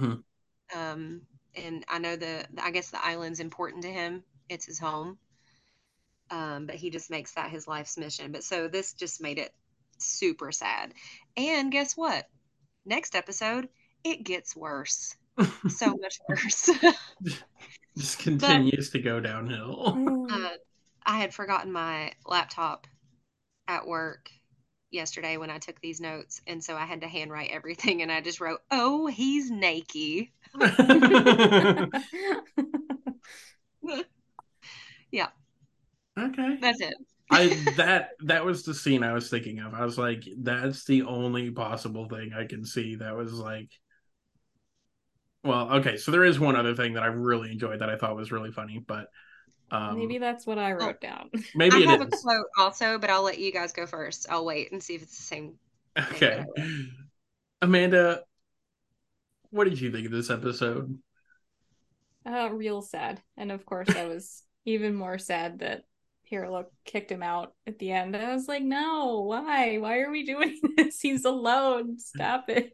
And I know I guess the island's important to him. It's his home. But he just makes that his life's mission. But so this just made it super sad. And guess what? Next episode, it gets worse. So much worse. Just continues to go downhill. I had forgotten my laptop at work yesterday when I took these notes, and so I had to handwrite everything, and I just wrote, "Oh, he's naked." Yeah. Okay. That's it. That was the scene I was thinking of. I was like, that's the only possible thing I can see that was like, well, okay, so there is one other thing that I really enjoyed that I thought was really funny, but maybe that's what I wrote down. Maybe I have a quote also, but I'll let you guys go first. I'll wait and see if it's the same. Okay. Amanda, what did you think of this episode? Real sad. And of course I was even more sad that Hero Look kicked him out at the end. I was like, no, why? Why are we doing this? He's alone. Stop it.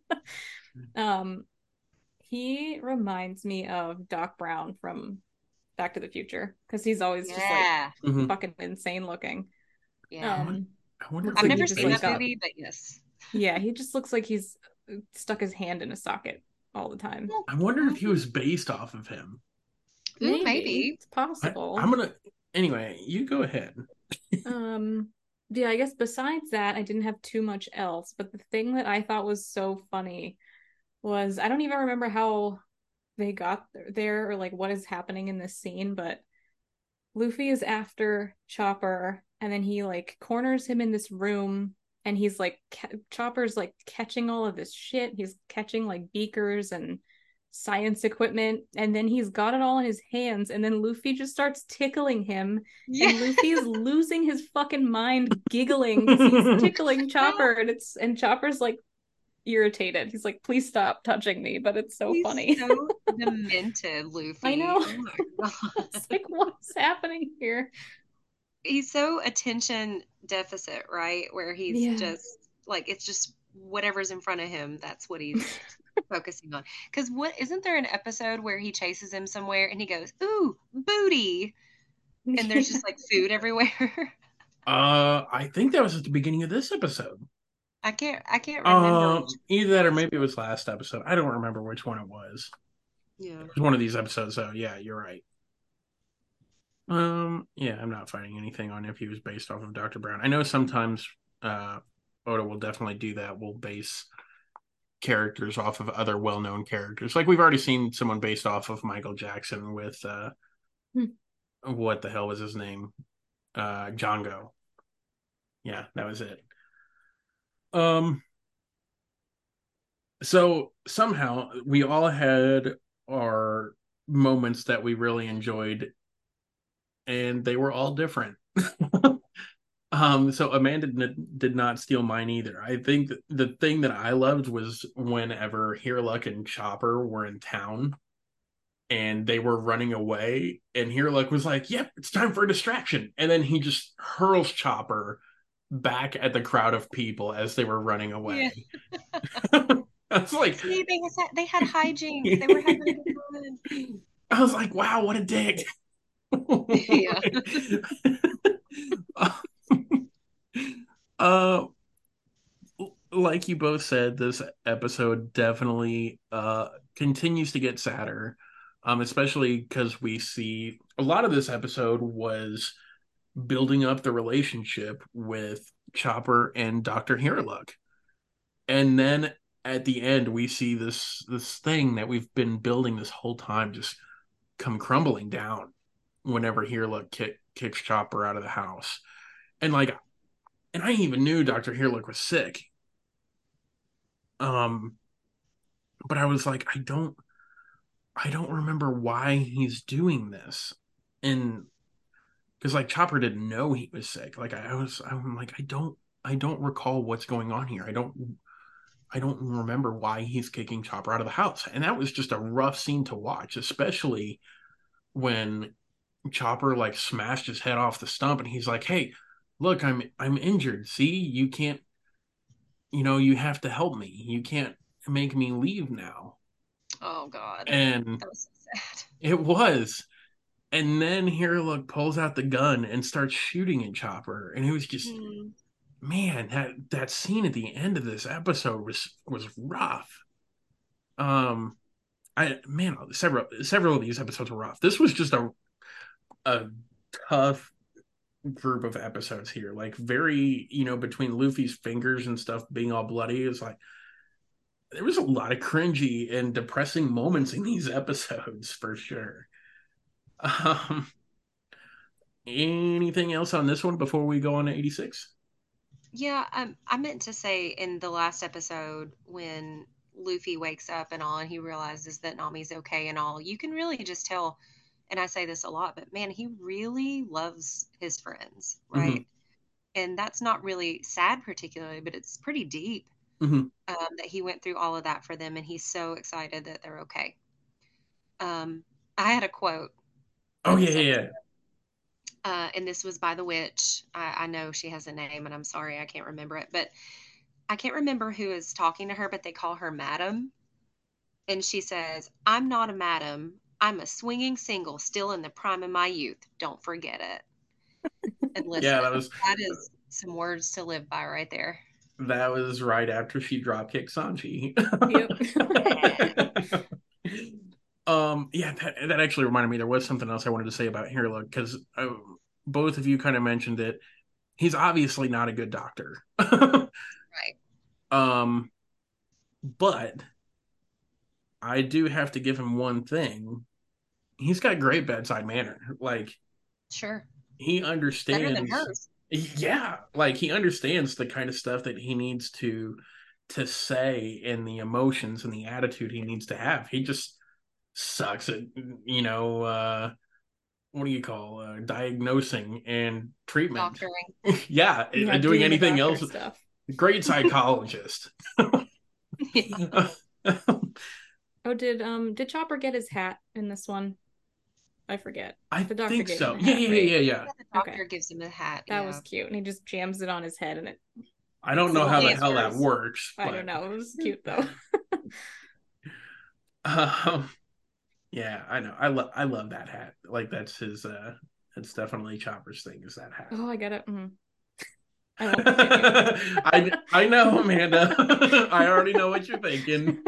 He reminds me of Doc Brown from Back to the Future because he's always just like fucking insane looking. Yeah. I've never seen that movie, but yes. Yeah, he just looks like he's stuck his hand in a socket all the time. I wonder if he was based off of him. Maybe. It's possible. Anyway, you go ahead. Yeah, I guess besides that, I didn't have too much else, but the thing that I thought was so funny was, I don't even remember how they got there or like what is happening in this scene, but Luffy is after Chopper and then he like corners him in this room and he's like Chopper's like catching all of this shit. He's catching like beakers and science equipment, and then he's got it all in his hands, and then Luffy just starts tickling him, and Luffy's losing his fucking mind giggling because he's tickling Chopper, and Chopper's like irritated. He's like, please stop touching me, but it's so He's funny. so demented, Luffy. I know. Oh my God. It's like, what's happening here? He's so attention deficit, right? Where he's Yeah. just like, it's just whatever's in front of him, that's what he's focusing on. Because what isn't there an episode where he chases him somewhere and he goes, "Ooh, booty," and there's just like food everywhere? I think that was at the beginning of this episode. I can't remember which Either that or maybe it was last episode. I don't remember which one it was. yeah. It was one of these episodes, so yeah, you're right. Yeah, I'm not finding anything on if he was based off of Dr. Brown. I know sometimes Oda will definitely do that. We'll base characters off of other well-known characters. Like we've already seen someone based off of Michael Jackson with what the hell was his name? Django. Yeah, that was it. So somehow we all had our moments that we really enjoyed, and they were all different. So Amanda did not steal mine either. I think the thing that I loved was whenever Heerluck and Chopper were in town and they were running away, and Heerluck was like, "Yep, it's time for a distraction," and then he just hurls Chopper back at the crowd of people as they were running away. Yeah. I was like, See, they had hijinks. They were having a good time. I was like, wow, what a dick. Yeah. uh, like you both said, this episode definitely continues to get sadder. Especially because we see a lot of this episode was building up the relationship with Chopper and Dr. Heerluck. And then at the end we see this thing that we've been building this whole time just come crumbling down whenever Heerluck kicks Chopper out of the house. And like, and I even knew Dr. Heerluck was sick. But I was like, I don't remember why he's doing this. And because like Chopper didn't know he was sick. Like I'm like, I don't recall what's going on here. I don't remember why he's kicking Chopper out of the house. And that was just a rough scene to watch, especially when Chopper like smashed his head off the stump and he's like, "Hey, look, I'm injured. See, you can't, you have to help me. You can't make me leave now." Oh God. And That was so sad. it was. And then Heerluck pulls out the gun and starts shooting at Chopper. And it was just, man, that scene at the end of this episode was rough. Several of these episodes were rough. This was just a tough group of episodes here. Like very, between Luffy's fingers and stuff being all bloody, it was like there was a lot of cringy and depressing moments in these episodes for sure. Anything else on this one before we go on to 86? Yeah, I meant to say in the last episode when Luffy wakes up and all, and he realizes that Nami's okay and all, you can really just tell, and I say this a lot, but man, he really loves his friends, right? Mm-hmm. And that's not really sad particularly, but it's pretty deep Mm-hmm. that he went through all of that for them, and he's so excited that they're okay. I had a quote. Oh yeah. And this was by the witch. I know she has a name, and I'm sorry I can't remember it, but I can't remember who is talking to her, but they call her Madam. And she says, "I'm not a madam. I'm a swinging single, still in the prime of my youth. Don't forget it." And listen, Yeah, that is some words to live by right there. that was right after she dropkicked Sanji. Yep. Yeah, that actually reminded me there was something else I wanted to say about Heerluck because both of you kind of mentioned it. He's obviously not a good doctor. Right. But I do have to give him one thing. He's got great bedside manner. Like Sure. he Better than understands. hers. Yeah, like he understands the kind of stuff that he needs to say and the emotions and the attitude he needs to have. He just sucks at what do you call diagnosing and treatment. Doctoring. Yeah, doing anything else. Stuff. Great psychologist. Oh, did Chopper get his hat in this one? I forget. I The doctor think gave him so. the Yeah, hat, yeah, right? yeah, yeah. The Okay. doctor gives him a hat. That Yeah. was cute. And he just jams it on his head and it I don't makes know little how the hell that whispers. works, I don't but know. It was cute though. um, yeah, I know. I love that hat. Like that's definitely Chopper's thing is that hat. Oh, I get it. I won't continue. I know, Amanda. I already know what you're thinking.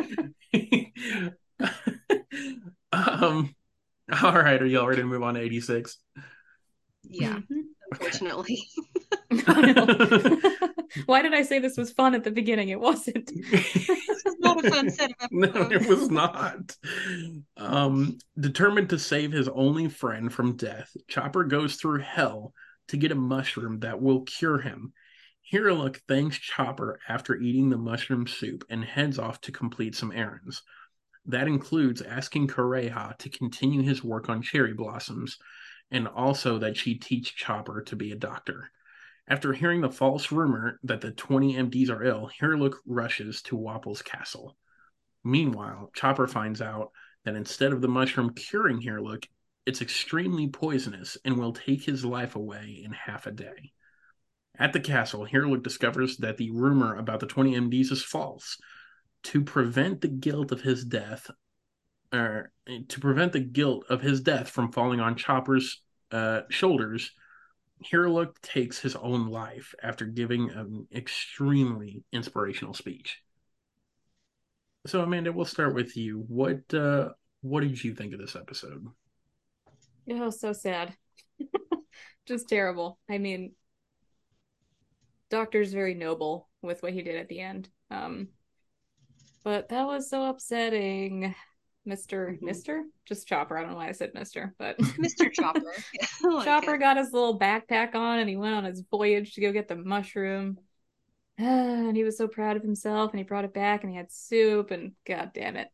um, all right, are y'all ready to move on to 86? Yeah. Mhm. Unfortunately. I know. Why did I say this was fun at the beginning? It wasn't. This was not a fun set of No, episodes. it was not. Determined to save his only friend from death, Chopper goes through hell to get a mushroom that will cure him. Hiraluk thanks Chopper after eating the mushroom soup and heads off to complete some errands. That includes asking Kureha to continue his work on cherry blossoms, and also that she teach Chopper to be a doctor. After hearing the false rumor that the 20 MDs are ill, Hiraluk rushes to Wapple's castle. Meanwhile, Chopper finds out that instead of the mushroom curing Hiraluk, it's extremely poisonous and will take his life away in half a day. At the castle, Hiraluk discovers that the rumor about the 20 MDs is false. To prevent the guilt of his death, or to prevent the guilt of his death from falling on Chopper's shoulders, Hiraluk takes his own life after giving an extremely inspirational speech. So, Amanda, we'll start with you. What did you think of this episode? Oh, so sad. Just terrible. I mean, Doctor's very noble with what he did at the end. But that was so upsetting. Mister? Just Chopper. I don't know why I said Mister, but Mr. Chopper. Yeah, I like Chopper it. got his little backpack on and he went on his voyage to go get the mushroom. And he was so proud of himself and he brought it back and he had soup and god damn it.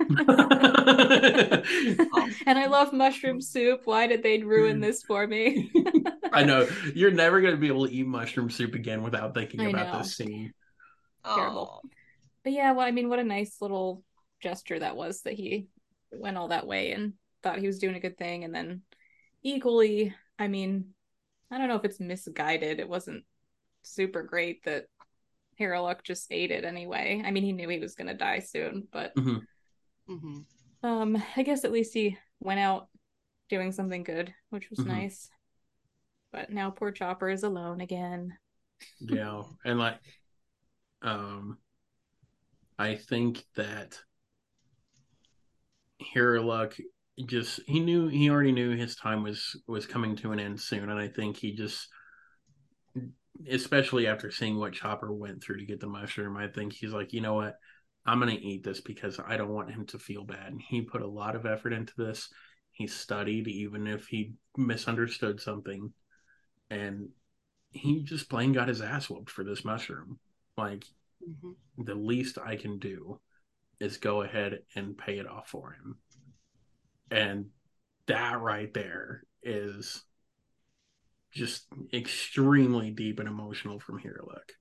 Oh, And I love mushroom soup. Why did they ruin this for me? I know you're never going to be able to eat mushroom soup again without thinking I about know. this scene. Terrible. oh. But yeah, well, I mean, what a nice little gesture that was that he went all that way and thought he was doing a good thing. And then equally, I mean, I don't know if it's misguided. It wasn't super great that Haralock just ate it anyway. I mean, he knew he was going to die soon, but Mhm. I guess at least he went out doing something good, which was Mhm. nice. But now poor Chopper is alone again. Yeah, and like, I think that Hiraluk just he already knew his time was coming to an end soon, and I think he just, especially after seeing what Chopper went through to get the mushroom, I think he's like, you know what, I'm gonna eat this because I don't want him to feel bad. And he put a lot of effort into this. He studied, even if he misunderstood something, and he just plain got his ass whooped for this mushroom. Like, Mhm. the least I can do is go ahead and pay it off for him. And that right there is just extremely deep and emotional from here. Look,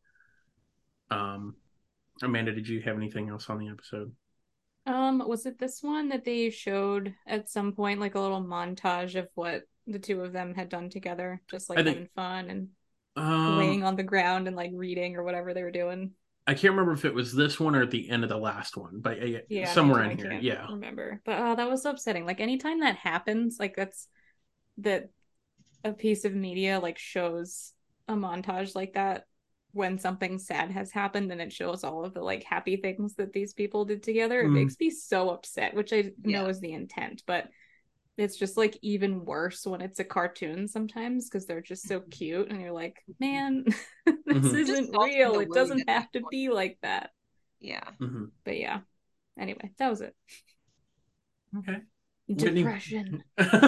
Amanda, did you have anything else on the episode? Was it this one that they showed at some point like a little montage of what the two of them had done together, just I like think having fun and um laying on the ground and like reading or whatever they were doing? I can't remember if it was this one or at the end of the last one, but Yeah, me somewhere too. in I here. can't Yeah. remember. But that was so upsetting. Like anytime that happens, like that a piece of media like shows a montage like that when something sad has happened and it shows all of the like happy things that these people did together, it Mm. makes me so upset, which I know Yeah. is the intent, but it's just like even worse when it's a cartoon sometimes because they're just so cute and you're like, man, this Hmm. Just isn't salting real. the It wound doesn't at have that to point. be like that. Yeah. Hmm. But yeah. Anyway, that was it. Okay. Whitney. Depression.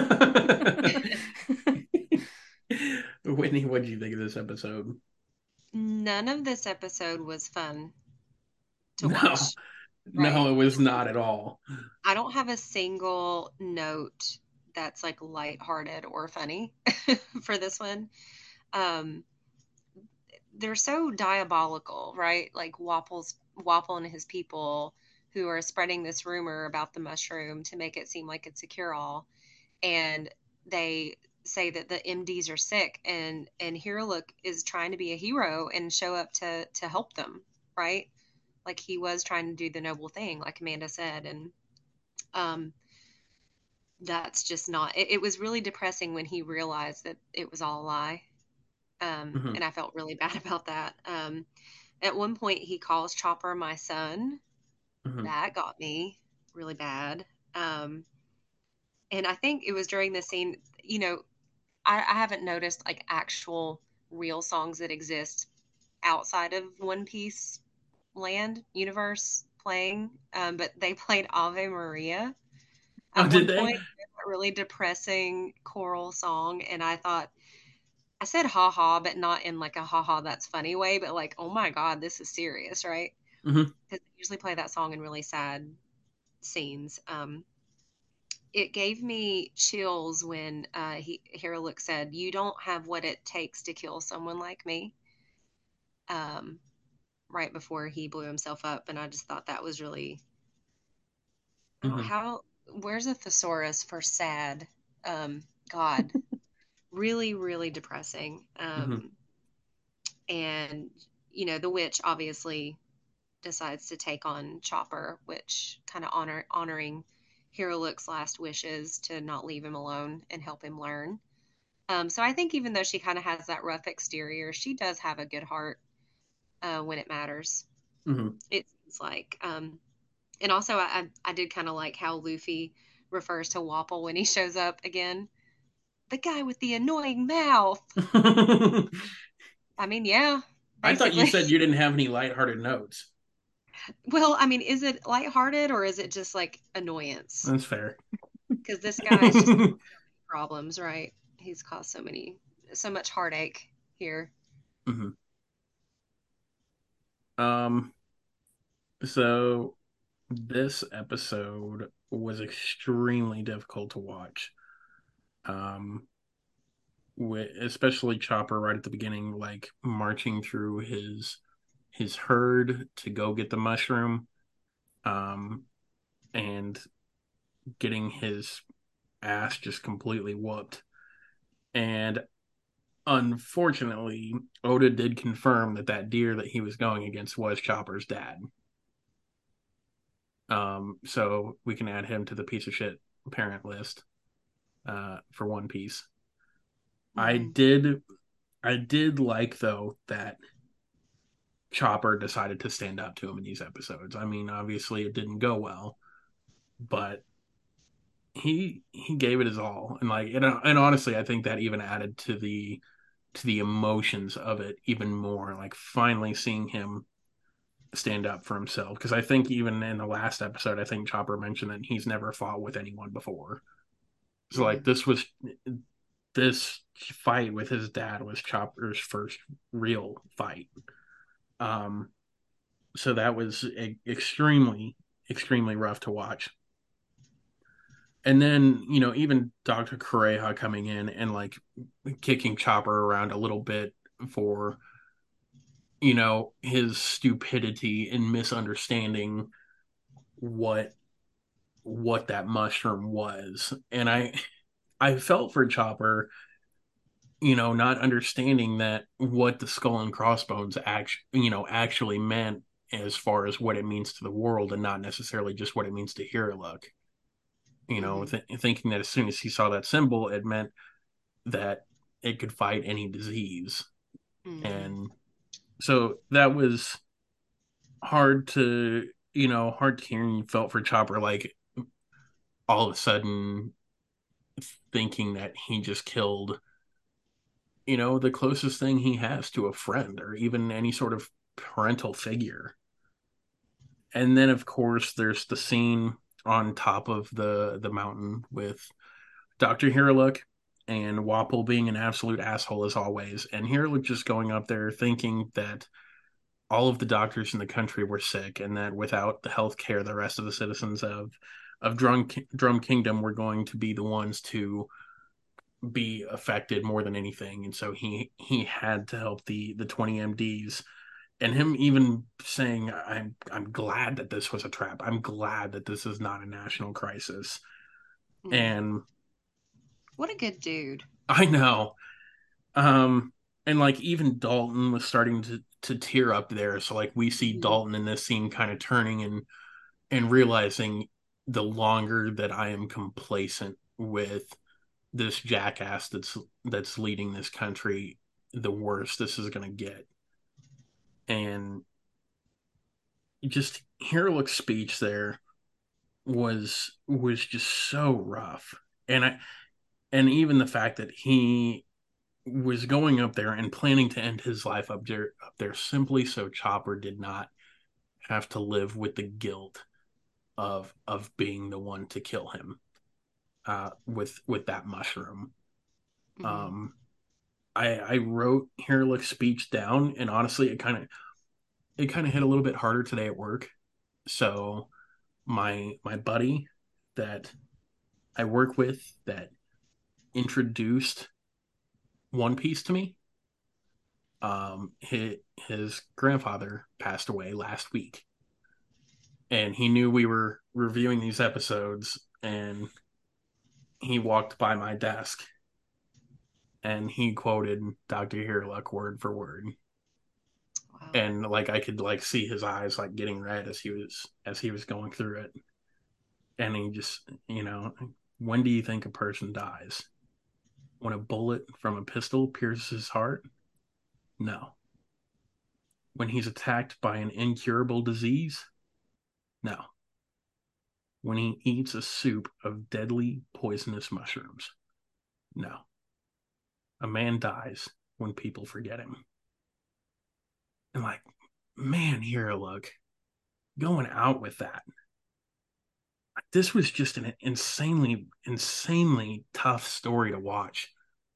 Whitney, what did you think of this episode? None of this episode was fun to No, watch, right? no, it was not at all. I don't have a single note that's like lighthearted or funny for this one. Um, they're so diabolical, right? Like Wapple's Wapol and his people who are spreading this rumor about the mushroom to make it seem like it's a cure-all, and they say that the MDs are sick, and Hiraluk is trying to be a hero and show up to help them, right? Like he was trying to do the noble thing, like Amanda said, and um, that's just not. It was really depressing when he realized that it was all a lie, Mm-hmm. and I felt really bad about that. At one point, he calls Chopper my son. Mm-hmm. That got me really bad. Um, and I think it was during the scene, I haven't noticed like actual real songs that exist outside of One Piece land universe playing, but they played Ave Maria Oh, at did one they? point. A really depressing choral song, and I thought I said ha ha, but not in like a ha ha that's funny way, but like, oh my God, this is serious, right? Mm-hmm. Because they usually play that song in really sad scenes. It gave me chills when Hiraluk said, "You don't have what it takes to kill someone like me." Um, right before he blew himself up, and I just thought that was really oh, Mm-hmm. how where's a thesaurus for sad? God, really, really depressing. Mm-hmm. And the witch obviously decides to take on Chopper, which kind of honoring Hiraluk's last wishes to not leave him alone and help him learn. So I think even though she kind of has that rough exterior, she does have a good heart when it matters. Mm-hmm. It seems like. And also, I did kind of like how Luffy refers to Wapol when he shows up again. The guy with the annoying mouth. I mean, yeah, I thought you basically. said you didn't have any lighthearted notes. Well, I mean, is it lighthearted or is it just like annoyance? That's fair. Because this guy's just problems, right? He's caused so much heartache here. Mm-hmm. Um, so this episode was extremely difficult to watch. Um, especially Chopper right at the beginning, like marching through his herd to go get the mushroom, um, and getting his ass just completely whooped. And unfortunately, Oda did confirm that that deer that he was going against was Chopper's dad. So we can add him to the piece of shit parent list for One Piece. I Mm-hmm. did I did like though that Chopper decided to stand up to him in these episodes. I mean, obviously it didn't go well, but he gave it his all, and like and honestly, I think that even added to the emotions of it even more. Like finally seeing him stand up for himself, because I think even in the last episode, I think Chopper mentioned that he's never fought with anyone before. So like Mm-hmm. this fight with his dad was Chopper's first real fight. Um, so that was extremely rough to watch. And then even Dr. Correja coming in and like kicking Chopper around a little bit for his stupidity and misunderstanding what that mushroom was. And I felt for Chopper, not understanding that what the skull and crossbones actually meant as far as what it means to the world, and not necessarily just what it means to Hiraluk. Mm-hmm. Thinking that as soon as he saw that symbol, it meant that it could fight any disease. Mm-hmm. And so that was hard to, hard to hear. And you felt for Chopper, like all of a sudden thinking that he just killed, the closest thing he has to a friend or even any sort of parental figure. And then, of course, there's the scene on top of the mountain with Dr. Hiraluk and Wapol being an absolute asshole as always. And Hiraluk just going up there thinking that all of the doctors in the country were sick, and that without the health care, the rest of the citizens of Drum Kingdom were going to be the ones to be affected more than anything. And so he had to help the 20 MDs. and him even saying, I'm glad that this was a trap. I'm glad that this is not a national crisis. Mhm. And What a good dude. I know. And like even Dalton was starting to tear up there. So like we see Mhm. Dalton in this scene kind of turning and realizing the longer that I am complacent with this jackass that's leading this country, the worse this is gonna get. And just Heroic speech there was just so rough. And even the fact that he was going up there and planning to end his life up there simply so Chopper did not have to live with the guilt of being the one to kill him with that mushroom. Mhm. Um, I wrote Heroic's speech down, and honestly, it kind of hit a little bit harder today at work. So my buddy that I work with that introduced One Piece to me, his grandfather passed away last week, and he knew we were reviewing these episodes, and he walked by my desk and he quoted Dr. Heerluck word for word. Wow. And like I could like see his eyes like getting red as he was going through it. And he just, when do you think a person dies? When a bullet from a pistol pierces his heart? No. When he's attacked by an incurable disease? No. When he eats a soup of deadly poisonous mushrooms? No. A man dies when people forget him. And like, man, here, look, going out with that. This was just an insanely tough story to watch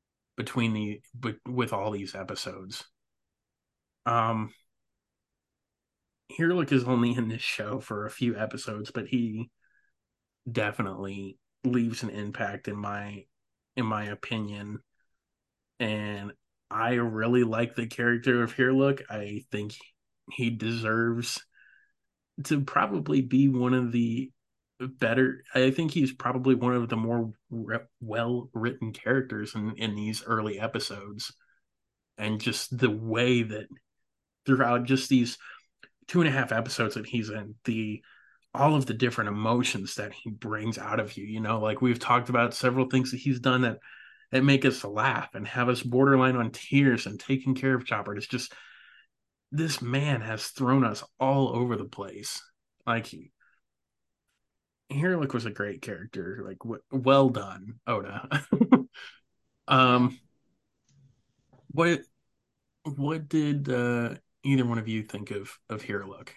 with all these episodes. Um, Heerlich is only in this show for a few episodes, but he definitely leaves an impact in my opinion. And I really like the character of Heerlich. I think he deserves to probably be one of the better. I think he's probably one of the more well written characters in these early episodes. And just the way that throughout just these 2.5 episodes that he's in, the all of the different emotions that he brings out of you, like we've talked about several things that he's done that make us laugh and have us borderline on tears and taking care of Chopper. It's just this man has thrown us all over the place. Like Herlick was a great character. Like, well done, Oda. Yeah. um, what what did either one of you think of Herlick?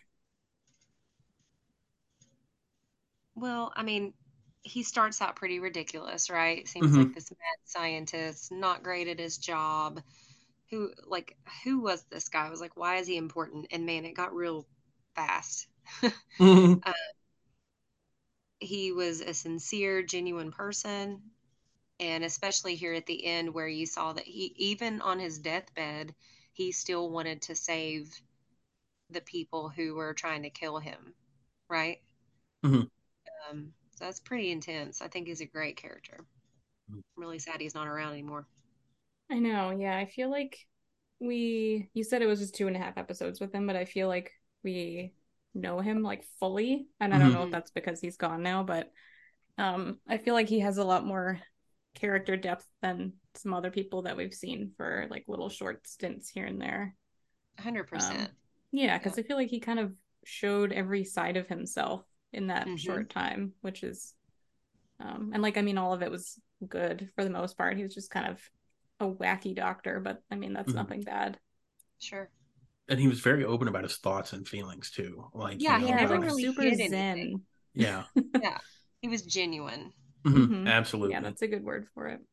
Well, I mean, he starts out pretty ridiculous, right? Seems like Mm-hmm. this mad scientist, not great at his job. Who was this guy? I was like, why is he important? And man, it got real fast. Mm-hmm. uh, he was a sincere, genuine person. And especially here at the end, where you saw that he, even on his deathbed, he still wanted to save the people who were trying to kill him, right? Mm-hmm. So that's pretty intense. I think he's a great character. I'm really sad he's not around anymore. I know, yeah. I feel like you said it was just 2.5 episodes with him, but I feel like we know him like fully. And I don't Mm-hmm. know if that's because he's gone now, but I feel like he has a lot more character depth than some other people that we've seen for like little short stints here and there. 100%. Yeah, Yeah. because I feel like he kind of showed every side of himself in that Mm-hmm. short time, which is and like I mean all of it was good for the most part. He was just kind of a wacky doctor, but I mean that's Mm-hmm. nothing bad. Sure. And he was very open about his thoughts and feelings too. Like, Yeah, he Yeah, never like about really super hid anything. zen. yeah. Yeah. He was genuine. Mm-hmm. Mm-hmm. Yeah, Absolutely. that's a good word for it.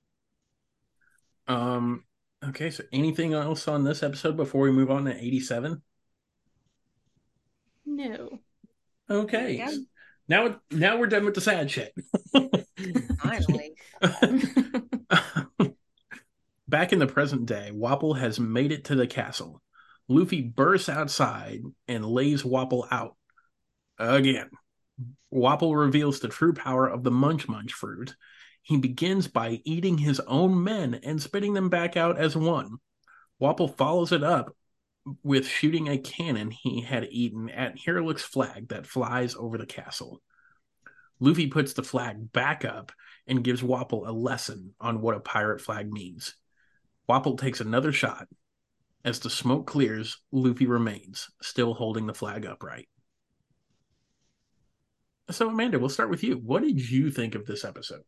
Um, okay, so anything else on this episode before we move on to 87? No. There we Okay. go. Now we're done with the sad shit. Finally. Back in the present day, Wapple has made it to the castle. Luffy bursts outside and lays Wapol out again. Wapol reveals the true power of the Munch Munch fruit. He begins by eating his own men and spitting them back out as one. Wapol follows it up with shooting a cannon he had eaten at Hiruluk's flag that flies over the castle. Luffy puts the flag back up and gives Wapol a lesson on what a pirate flag means. Wapol takes another shot. As the smoke clears, Luffy remains, still holding the flag upright. So, Amanda, we'll start with you. What did you think of this episode?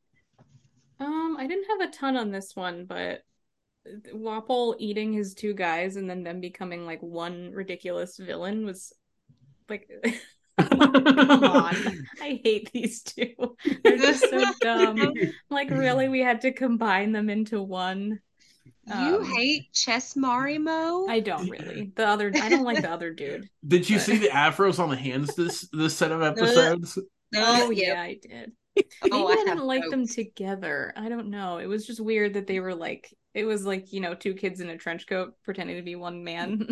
I didn't have a ton on this one, but Wapol eating his two guys and then them becoming like one ridiculous villain was like, come on. I hate these two. They're just so dumb. Like, really, we had to combine them into one. You hate Chess Marimo? I don't really. I don't like the other dude. Did you see the afros on the hands this set of episodes? Oh yeah, I did. Maybe I didn't like them together. I don't know. It was just weird that they were like, it was like, two kids in a trench coat pretending to be one man.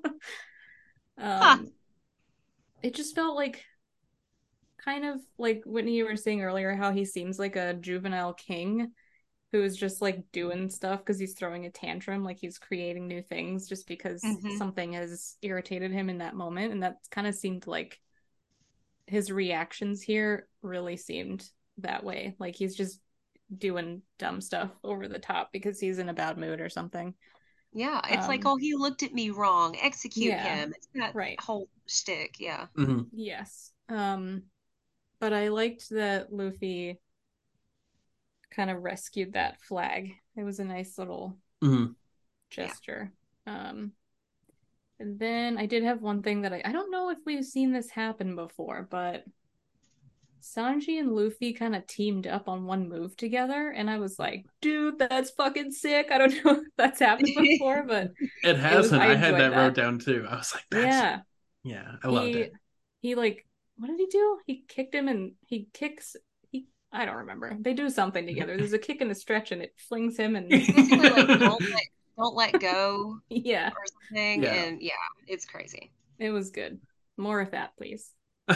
It just felt like kind of like Whitney, you were saying earlier, how he seems like a juvenile king who is just like doing stuff because he's throwing a tantrum, like he's creating new things just because something has irritated him in that moment. And that kind of seemed like his reactions here really seemed that way. Like he's just doing dumb stuff over the top because he's in a bad mood or something. Yeah, it's like, oh, he looked at me wrong. Execute him. It's that whole shtick. Yeah. Mm-hmm. Yes. But I liked that Luffy kind of rescued that flag. It was a nice little gesture. And then I did have one thing that I don't know if we've seen this happen before, but Sanji and Luffy kind of teamed up on one move together, and I was like, dude, that's fucking sick. I don't know if that's happened before, but it hasn't. I had that wrote down too. I was like, that's I loved it. He like, what did he do? He kicked him and I don't remember. They do something together. There's a kick and a stretch and it flings him and basically like don't let go. Yeah. Or something. Yeah. And it's crazy. It was good. More of that, please.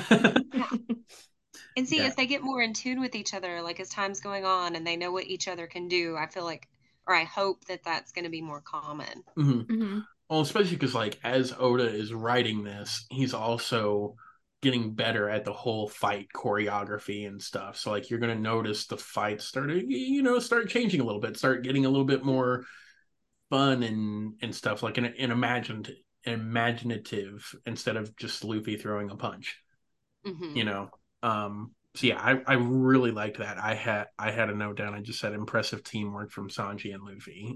And see, if they get more in tune with each other, like as time's going on and they know what each other can do, I feel like, or I hope that that's going to be more common. Well, especially because like as Oda is writing this, he's also getting better at the whole fight choreography and stuff. So like you're going to notice the fights start changing a little bit, start getting a little bit more fun and stuff, like an imaginative instead of just Luffy throwing a punch. So yeah, I really liked that. I had a note down. I just said impressive teamwork from Sanji and Luffy.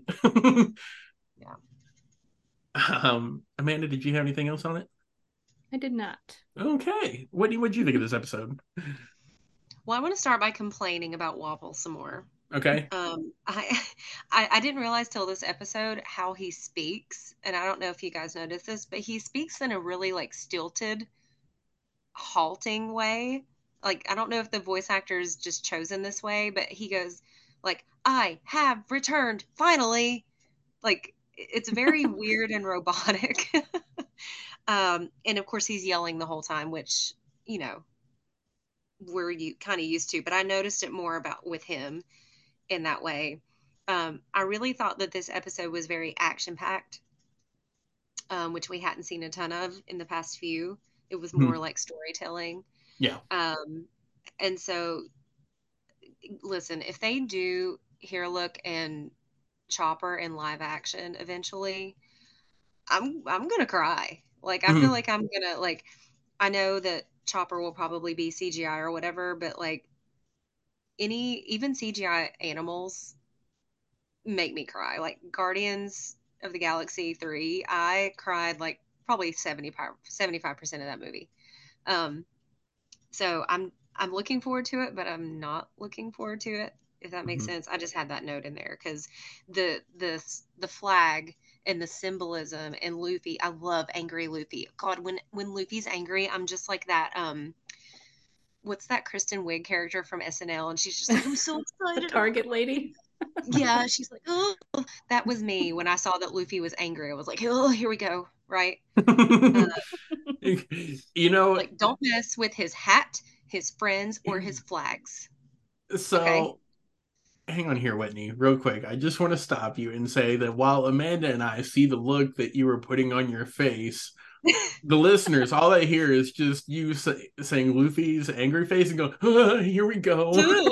Amanda, did you have anything else on it? I did not. Okay. What did you think of this episode? Well, I want to start by complaining about Wapol some more. Okay. I didn't realize till this episode how he speaks, and I don't know if you guys noticed this, but he speaks in a really like stilted, halting way. Like I don't know if the voice actor is just chosen this way, but he goes like, "I have returned finally." Like it's very weird and robotic. And of course he's yelling the whole time, which we're kind of used to, but I noticed it more with him in that way. I really thought that this episode was very action-packed, which we hadn't seen a ton of in the past few. It was more like storytelling. Yeah. And so, listen, if they do Hiruluk and Chopper in live action eventually, I'm gonna cry. Like I feel like I'm gonna like. I know that Chopper will probably be CGI or whatever, but like even CGI animals make me cry. Like Guardians of the Galaxy 3, I cried like probably 75% of that movie. So I'm looking forward to it, but I'm not looking forward to it, if that makes sense. I just had that note in there because the flag and the symbolism and Luffy. I love angry Luffy. God, when Luffy's angry, I'm just like that. What's that Kristen Wiig character from SNL? And she's just like, I'm so excited. The Target lady. Yeah, she's like, oh, that was me when I saw that Luffy was angry. I was like, oh, here we go, right? You know, Like, don't mess with his hat, his friends, or his flags. so Okay. hang on here, Whitney, real quick. I just want to stop you and say that while Amanda and I see the look that you were putting on your face, the listeners, all they hear is just you saying Luffy's angry face and go, here we go.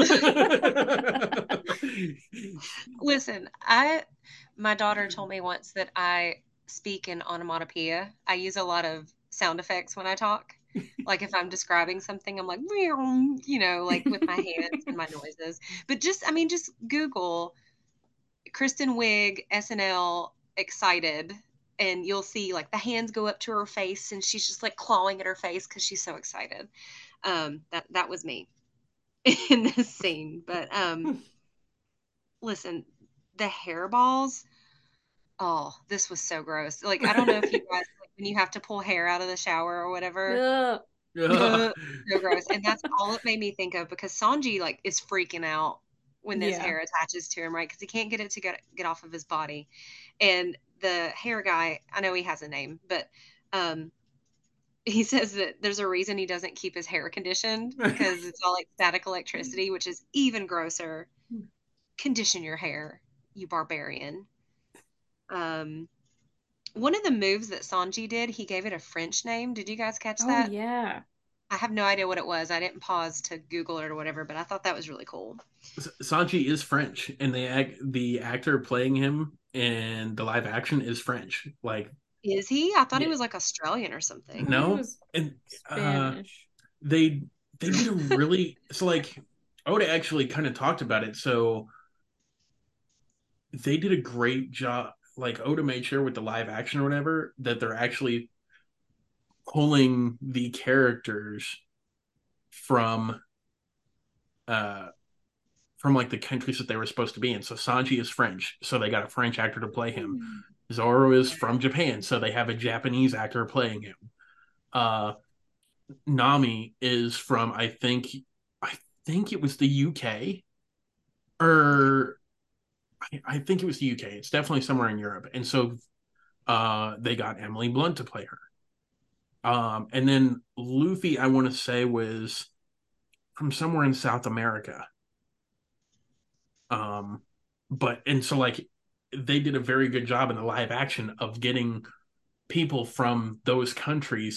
Listen, my daughter told me once that I speak in onomatopoeia. I use a lot of sound effects when I talk. Like if I'm describing something, I'm like, you know, like with my hands and my noises. But just Google Kristen Wiig SNL excited, and you'll see like the hands go up to her face, and she's just like clawing at her face because she's so excited. That was me in this scene. But listen, the hairballs. Oh, this was so gross. Like, I don't know if you guys, like, when you have to pull hair out of the shower or whatever, Ugh. so gross. And that's all it made me think of, because Sanji, like, is freaking out when this Yeah. hair attaches to him, right? Because he can't get it to get off of his body. And the hair guy, I know he has a name, but he says that there's a reason he doesn't keep his hair conditioned, because it's all like static electricity, which is even grosser. Condition your hair, you barbarian. One of the moves that Sanji did, he gave it a French name. Did you guys catch Oh that? yeah. I have no idea what it was. I didn't pause to Google it or whatever, but I thought that was really cool. Sanji is French, and the actor playing him in the live action is French. Like, Is he? I thought he yeah, was like Australian or something. No, it no, was and Spanish. they did a really so like Oda actually kind of talked about it. So they did a great job. Like Oda made sure with the live action or whatever that they're actually pulling the characters from uh from like the countries that they were supposed to be in. So Sanji is French, so they got a French actor to play him. Zoro is from Japan, so they have a Japanese actor playing him. Uh Nami is from I think it was the UK, or I think it was the UK. It's definitely somewhere in Europe. And so they got Emily Blunt to play her. And then Luffy, I want to say, was from somewhere in South America. But and so like they did a very good job in the live action of getting people from those countries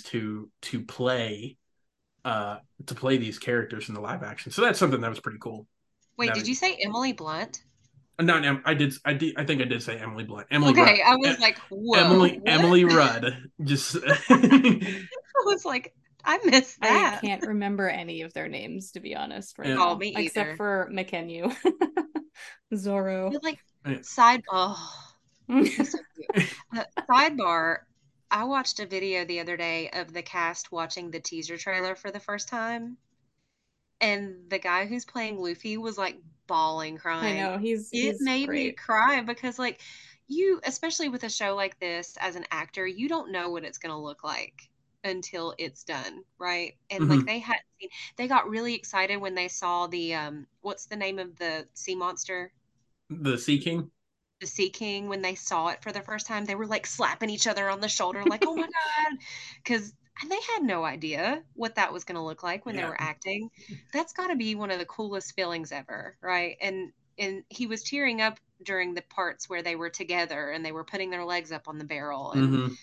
to play these characters in the live action. So that's something that was pretty cool. Wait, Now did you say Emily Blunt? Not I think I did say Emily Blunt. Emily Okay, Rudd. I was like, whoa, Emily what? Emily Rudd. Just I was like, I missed I that. can't remember any of their names, to be honest, right Yeah. now. Oh, me Except either. for McKenyu. Zoro. You're like, Yeah. he's so cute. Sidebar, I watched a video the other day of the cast watching the teaser trailer for the first time, and the guy who's playing Luffy was like bawling, I crying. know, It he's made me great. cry because, like, you, especially with a show like this, as an actor, you don't know what it's going to look like until it's done, right? And like Mhm. they hadn't seen, they got really excited when they saw the what's the name of the sea monster? The Sea King. The Sea King. When they saw it for the first time, they were like slapping each other on the shoulder, like, "Oh my God," because they had no idea what that was going to look like when they Yeah. were acting. That's got to be one of the coolest feelings ever, right? And he was tearing up during the parts where they were together and they were putting their legs up on the barrel, and Hmm.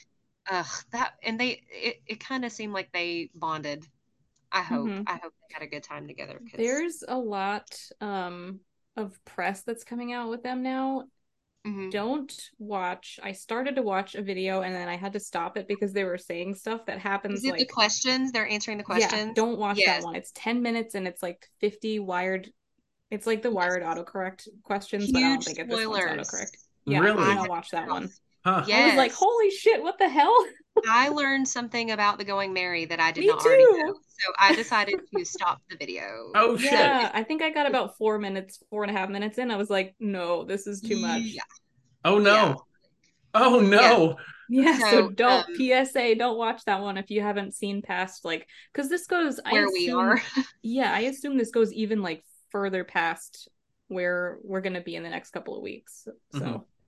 it kind of seemed like they bonded. Mhm. I hope they had a good time together, because There's a lot of press that's coming out with them now. Don't watch. I started to watch a video and then I had to stop it because they were saying stuff that is happens it the like, questions? They're answering the yeah, questions. don't watch that Yes, one. It's 10 minutes and it's like 50 wired. It's like the yes. wired autocorrect questions, but I don't Huge think this one's spoilers. autocorrect. Yeah, do I Really? had not to watch turn that it one. off. Huh. I was like, Yes. holy shit, what the hell? I learned something about the Going Merry that I did Me not already know. too. So I decided to stop the video. Oh So shit. Yeah, I think I got about 4 minutes, 4.5 minutes in. I was like, no, this is too yeah, much. Oh yeah, no. Oh yeah. no. Yeah, so So don't PSA, don't watch that one if you haven't seen past like, because this goes, I where we are. assume, yeah, I assume this goes even like further past where we're gonna be in the next couple of weeks. Mhm. So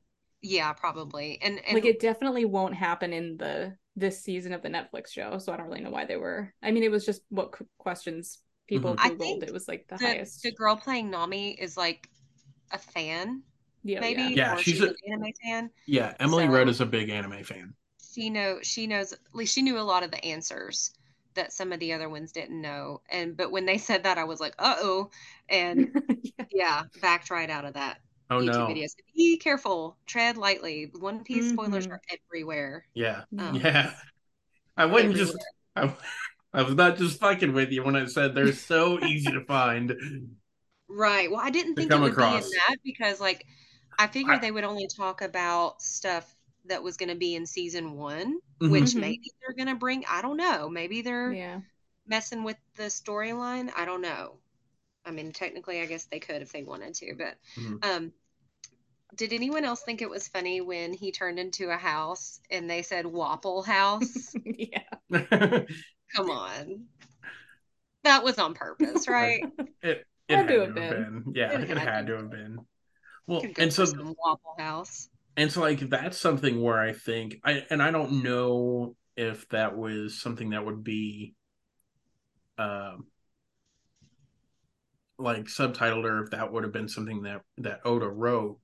Yeah, probably. Like And it definitely won't happen in this season of the Netflix show, so I don't really know why they were. I mean, it was just what questions people Mhm. I Googled. think It was like the the highest. girl playing Nami is like a fan, Yeah, yeah. maybe, Yeah, or she's she's a an anime fan. yeah. Emily Rudd So is a big anime fan. she knows, at least she knew a lot of the answers that some of the other ones didn't know. And but when they said that, I was like, uh-oh. And Yeah. yeah, backed right out of that Oh YouTube no. video. So be careful, tread lightly. One Piece spoilers Hmm. are everywhere. Yeah, yeah. Yes. I wouldn't Everywhere. just. I was not just fucking with you when I said they're so easy to find Right. Well, I didn't to think it come would be in across. that because like I I, figured they would only talk about stuff that was going to be in season 1, mhm. which Hmm. maybe they're going to bring, I don't know. Maybe they're Yeah. messing with the storyline. I don't know. I mean, technically I guess they could if they wanted to, but Mhm. um did anyone else think it was funny when he turned into a house and they said Wapple House? Yeah. Come on. That was on purpose, right? It Had to had to have have been. been. Yeah, It it had to. had to have been. Well, Could go for some Waffle House. like that's something where I think I don't know if that was something that would be um like subtitled or if that would have been something that Oda wrote,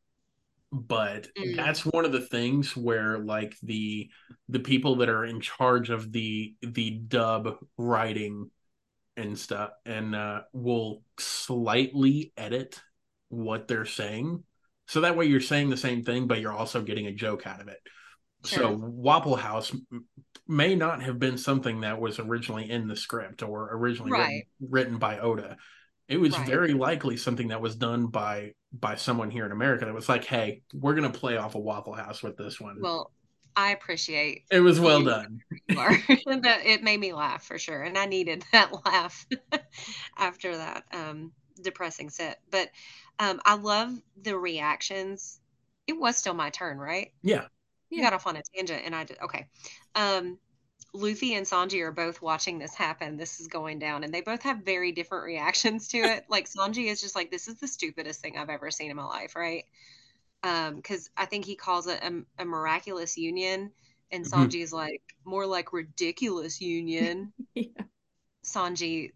but Mm, that's one of the things where like the people that are in charge of the dub writing and stuff and will slightly edit what they're saying so that way you're saying the same thing but you're also getting a joke out of it. So sure. Wapple House may not have been something that was originally in the script or originally Right. written by Oda. It was Right. very likely something that was done by someone here in America that was like, "Hey, we're gonna play off of Waffle House with this one." Well, I appreciate It was well you. done. You are. That it made me laugh for sure, and I needed that laugh after that depressing set. But I love the reactions. It was still my turn, right? Yeah. You Yeah. got off on a tangent, and I did. Okay. Um, Luffy and Sanji are both watching this happen. This is going down, and they both have very different reactions to it. Like Sanji is just like, "This is the stupidest thing I've ever seen in my life," right? Because I think he calls it a miraculous union, and Mhm. Sanji's like more like ridiculous union. Yeah. Sanji,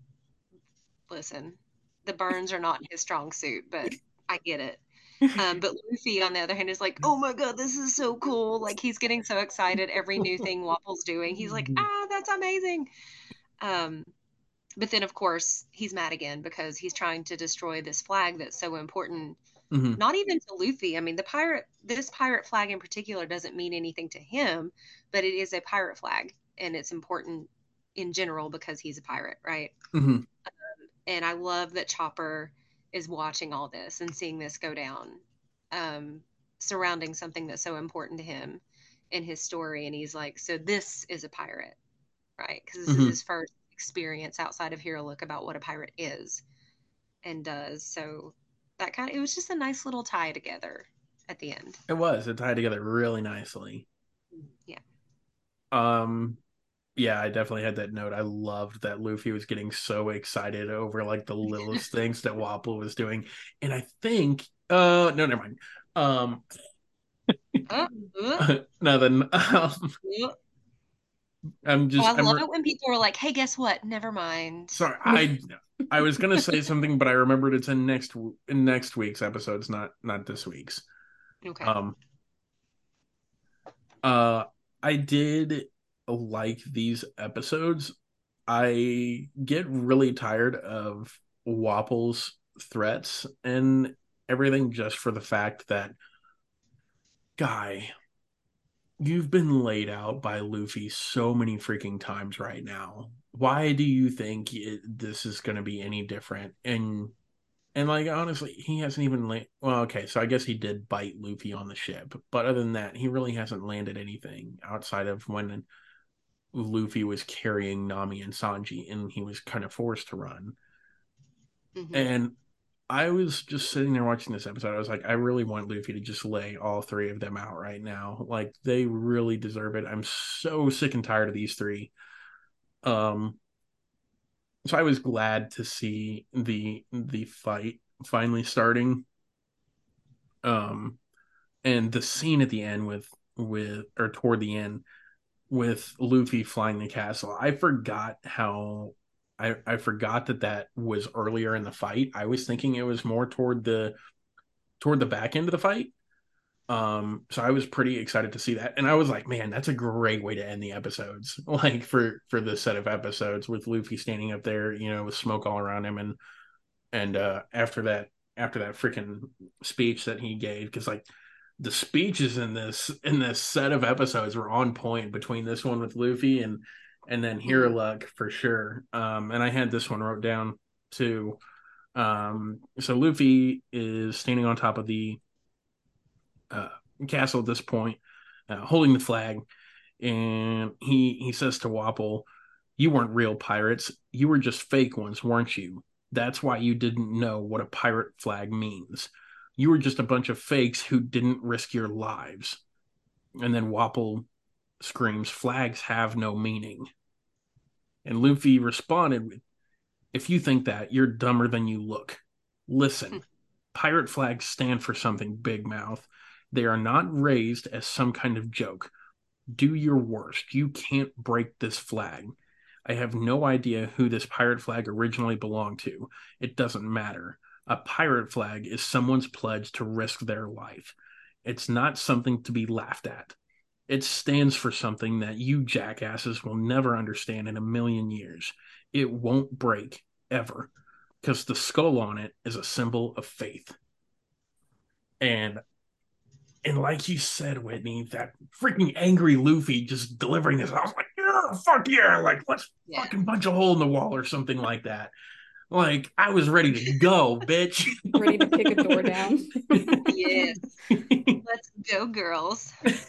listen, the burns are not his strong suit, but I get it. But Luffy, on the other hand, is like, oh my god, this is so cool. Like he's getting so excited every new thing Waffle's doing. He's like, ah, that's amazing. Um, but then of course he's mad again because he's trying to destroy this flag that's so important. Mhm. Not even to Luffy. I mean, this pirate flag in particular doesn't mean anything to him, but it is a pirate flag and it's important in general because he's a pirate, right? Mhm. And I love that Chopper is watching all this and seeing this go down, um, surrounding something that's so important to him in his story. And he's like, so this is a pirate, right? Because this is Mhm. his first experience outside of Hero Look about what a pirate is and does. So that kind of, it was just a nice little tie together at the end. It was. It tied together really nicely. Yeah. Um, yeah, I definitely had that note. I loved that Luffy was getting so excited over like the littlest things that Wapple was doing. And I think no, never mind. Um Uh, uh, nothing. uh. I'm Oh, I just I'm love it when people are like, hey, guess what? Never mind. sorry. I was gonna say something, but I remembered it's in next week's episodes, not this week's. Okay. Um uh I did like these episodes. I get really tired of Wapple's threats and everything just for the fact that, guy, you've been laid out by Luffy so many freaking times right now. Why do you think this is going to be any different? And like honestly, he hasn't even well, okay, so I guess he did bite Luffy on the ship, but other than that, he really hasn't landed anything outside of when Luffy was carrying Nami and Sanji and he was kind of forced to run. Hmm. And I was just sitting there watching this episode. I was like, I really want Luffy to just lay all three of them out right now. Like they really deserve it. I'm so sick and tired of these three. Um, so I was glad to see the fight finally starting. Um, And the scene at the end with or toward the end with Luffy flying the castle, I forgot how I forgot that was earlier in the fight. I was thinking it was more toward the back end of the fight. So I was pretty excited to see that, and I was like, man, that's a great way to end the episodes, like for this set of episodes with Luffy standing up there, with smoke all around him, and after that freaking speech that he gave, because like the speeches in this set of episodes were on point between this one with Luffy and then Hero Luck for sure. And I had this one wrote down too. So Luffy is standing on top of the uh, castle at this point, holding the flag, and he says to Wapol, "You weren't real pirates. You were just fake ones, weren't you? That's why you didn't know what a pirate flag means. You were just a bunch of fakes who didn't risk your lives." And then Wapol screams, "Flags have no meaning." And Luffy responded with, "If you think that, you're dumber than you look. Listen, pirate flags stand for something, Big Mouth. They are not raised as some kind of joke. Do your worst. You can't break this flag. I have no idea who this pirate flag originally belonged to. It doesn't matter. A pirate flag is someone's pledge to risk their life. It's not something to be laughed at. It stands for something that you jackasses will never understand in a million years. It won't break, ever, because the skull on it is a symbol of faith." And like you said, Whitney, that freaking angry Luffy just delivering this, I was like, yeah, fuck yeah, like let's fucking punch a hole in the wall or something like that. Like I was ready to go, bitch. Ready to kick a door down. Yes. Let's go, girls.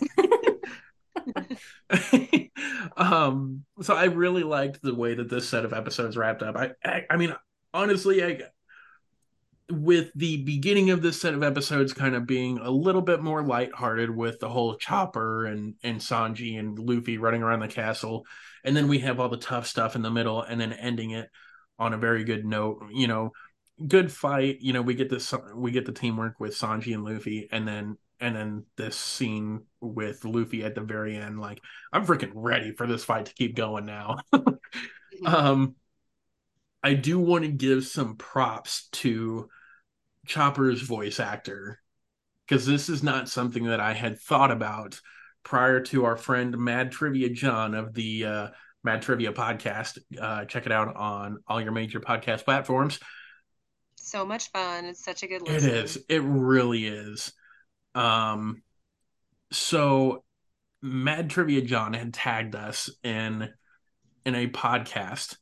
So I really liked the way that this set of episodes wrapped up. I mean, honestly, with the beginning of this set of episodes kind of being a little bit more lighthearted with the whole Chopper and Sanji and Luffy running around the castle, and then we have all the tough stuff in the middle, and then ending it on a very good note. Good fight. We get the teamwork with Sanji and Luffy, and then this scene with Luffy at the very end. Like I'm freaking ready for this fight to keep going now. I do want to give some props to Chopper's voice actor, because this is not something that I had thought about prior to our friend Mad Trivia John of the Mad Trivia podcast. Check it out on all your major podcast platforms. So much fun. It's such a good listen. It is. It really is. So Mad Trivia John had tagged us in a podcast,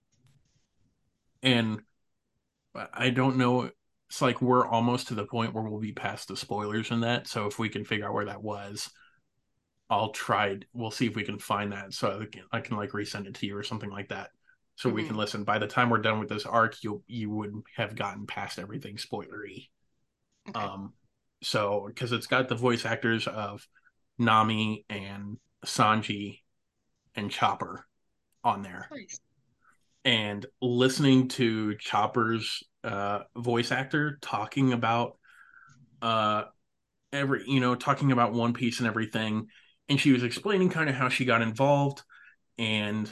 and I don't know. It's like we're almost to the point where we'll be past the spoilers in that. So if we can figure out where that was, we'll see if we can find that. So I can like resend it to you or something like that. So we can listen. By the time we're done with this arc, you would have gotten past everything spoilery. Okay. So because it's got the voice actors of Nami and Sanji and Chopper on there. Nice. And listening to Chopper's voice actor talking about talking about One Piece and everything, and she was explaining kind of how she got involved, and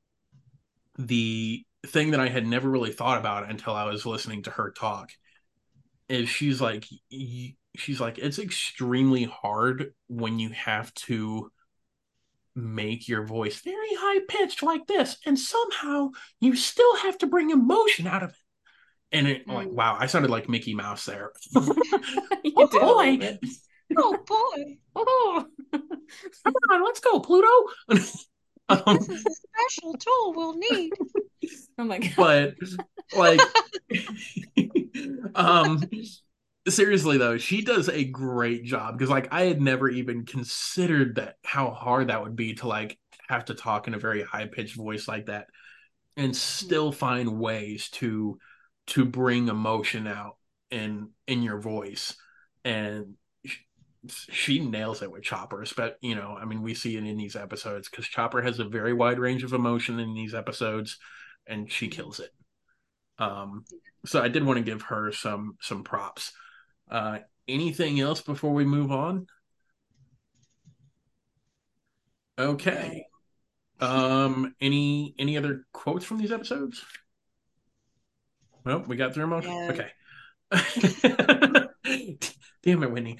the thing that I had never really thought about until I was listening to her talk is she's like it's extremely hard when you have to make your voice very high pitched like this, and somehow you still have to bring emotion out of it. And like, wow, I sounded like Mickey Mouse there. Oh boy! Oh boy! Oh, come on, let's go, Pluto. This is a special tool we'll need. Oh my god! But like, seriously though, she does a great job, because like I had never even considered that how hard that would be to like have to talk in a very high pitched voice like that and still find ways to bring emotion out in your voice. And she nails it with Chopper. But I mean, we see it in these episodes because Chopper has a very wide range of emotion in these episodes, and she kills it. So I did want to give her some props. anything else before we move on? Okay. Any other quotes from these episodes? Well, we got through them all. No. Okay. Damn it, Whitney.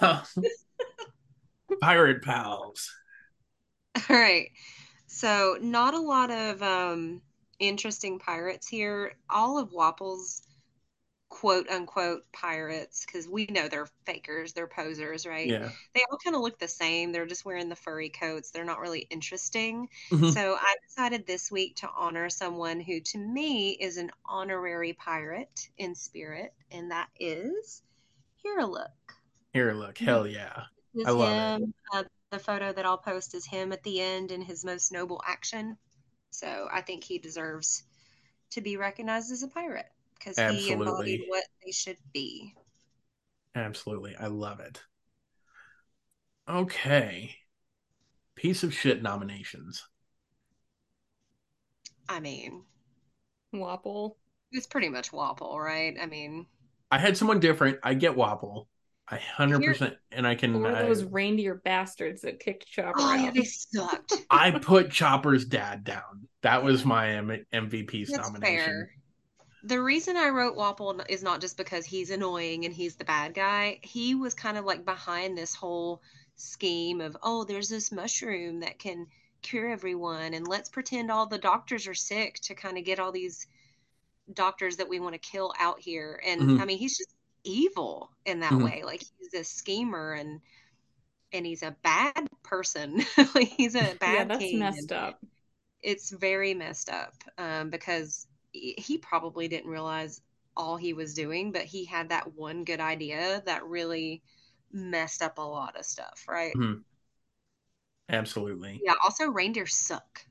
Pirate pals. All right. So, not a lot of interesting pirates here. All of Wapple's quote unquote pirates, because we know they're fakers, they're posers, right? Yeah. They all kind of look the same. They're just wearing the furry coats. They're not really interesting. Mhm. So, I decided this week to honor someone who, to me, is an honorary pirate in spirit, and that is Here a Look. Here, look. Hell yeah. I Is love it. him. The photo that I'll post is him at the end in his most noble action. So I think he deserves to be recognized as a pirate because he embodied Absolutely. what they should be. Absolutely. I love it. Okay. Piece of shit nominations. I mean, Wapple. it's pretty much Wapple, right? I mean, I had someone different. I get Wapple. I here, 100%. And I can. Or those reindeer bastards that kicked Chopper oh yeah, out. they sucked. I put Chopper's dad down. That was my MVP's That's nomination. fair. The reason I wrote Wapple is not just because he's annoying and he's the bad guy. He was kind of like behind this whole scheme of, oh, there's this mushroom that can cure everyone, and let's pretend all the doctors are sick to kind of get all these doctors that we want to kill out here. And I Mhm. mean, he's just evil in that Mhm. way. Like he's a schemer and he's a bad person. Like he's a Yeah, bad that's king. messed up. It's very messed up because he probably didn't realize all he was doing, but he had that one good idea that really messed up a lot of stuff, right? Mhm. Absolutely. Yeah, also reindeer suck.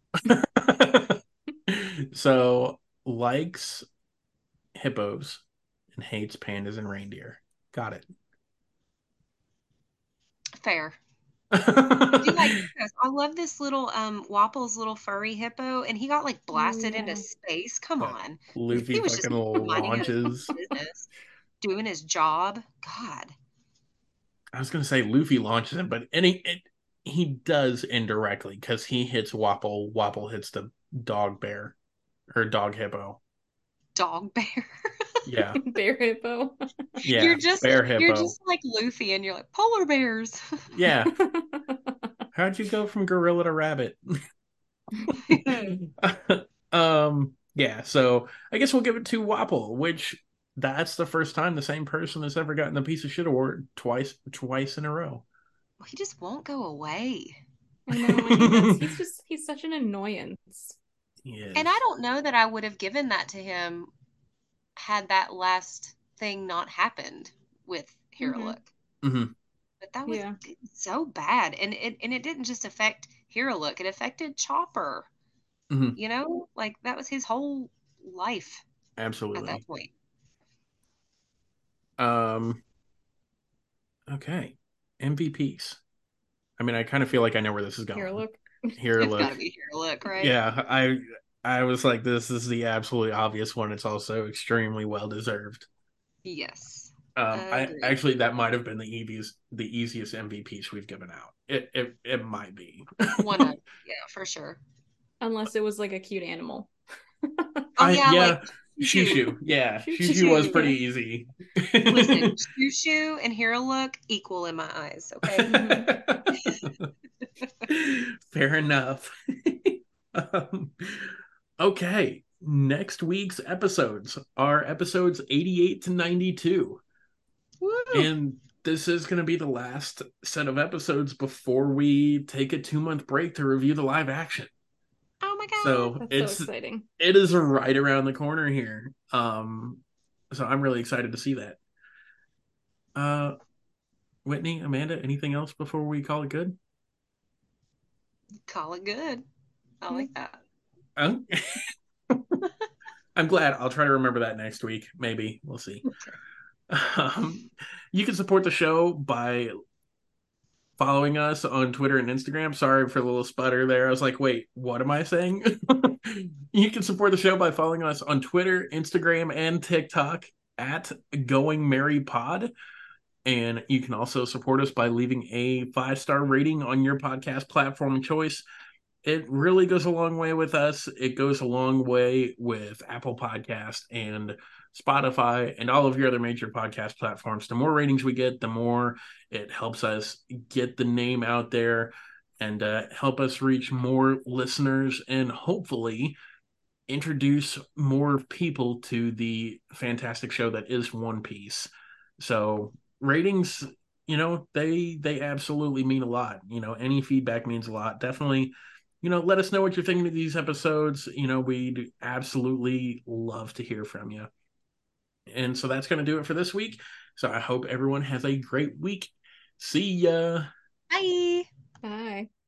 So, likes hippos and hates pandas and reindeer. Got it. Fair. I do like hippos. I love this little Wapple's little furry hippo, and he got like Oh blasted into yeah. space. Come But on. Luffy He was fucking just minding his launches. business, doing his job. God. I was gonna say Luffy launches him, but he does indirectly because he hits Wapple. Wapple hits the dog bear or dog hippo. Dog bear. Yeah, Bear hippo. yeah, bear You're hippo. just like Luffy and you're like polar bears. Yeah. How'd you go from gorilla to rabbit? Yeah, so I guess we'll give it to Wapple, which that's the first time the same person has ever gotten the piece of shit award twice in a row. He just won't go away. I know, he does. He's such an annoyance. He And I is. don't know that I would have given that to him had that last thing not happened with Here Hmm. Look. Mhm. But that was Yeah. so bad. And it didn't just affect Here Look, it affected Chopper. Mhm. You know? Like that was his whole life at that Absolutely. point. Um, okay. MVPs. I mean, I kind of feel like I know where this is Here, going. look. Here, It's gotta look. be Here Look, right? Yeah, I was like, this is the absolutely obvious one. It's also extremely well deserved. Yes. I Agreed. actually that might have been the easiest MVPs we've given out. It might be. One of yeah, for sure. Unless it was like a cute animal. Oh yeah, like Yeah, Shoo Shushu. Yeah, Shoo Shushu was shoo. pretty Yeah. easy. Listen, Shoo Shoo and Here Look equal in my eyes, okay? Fair enough. Um, okay, next week's episodes are episodes 88 to 92. Woo! And this is going to be the last set of episodes before we take a 2 month break to review the live action. Oh my God. So That's so exciting. it is right around the corner here. So I'm really excited to see that. Uh, Whitney, Amanda, anything else before we call it good? Call it good. I Yeah. like that. Um, I'm glad. I'll try to remember that next week. Maybe we'll see. Um, you can support the show by following us on Twitter and Instagram. Sorry for the little sputter there. I was like, wait, what am I saying? You can support the show by following us on Twitter, Instagram, and TikTok at Going Merry Pod. And you can also support us by leaving a 5-star rating on your podcast platform of choice. It really goes a long way with us. It goes a long way with Apple Podcast and Spotify and all of your other major podcast platforms. The more ratings we get, the more it helps us get the name out there and help us reach more listeners and hopefully introduce more people to the fantastic show that is One Piece. So ratings, they absolutely mean a lot. Any feedback means a lot. Definitely, let us know what you're thinking of these episodes. We'd absolutely love to hear from you. And so that's going to do it for this week. So I hope everyone has a great week. See ya. Bye. Bye.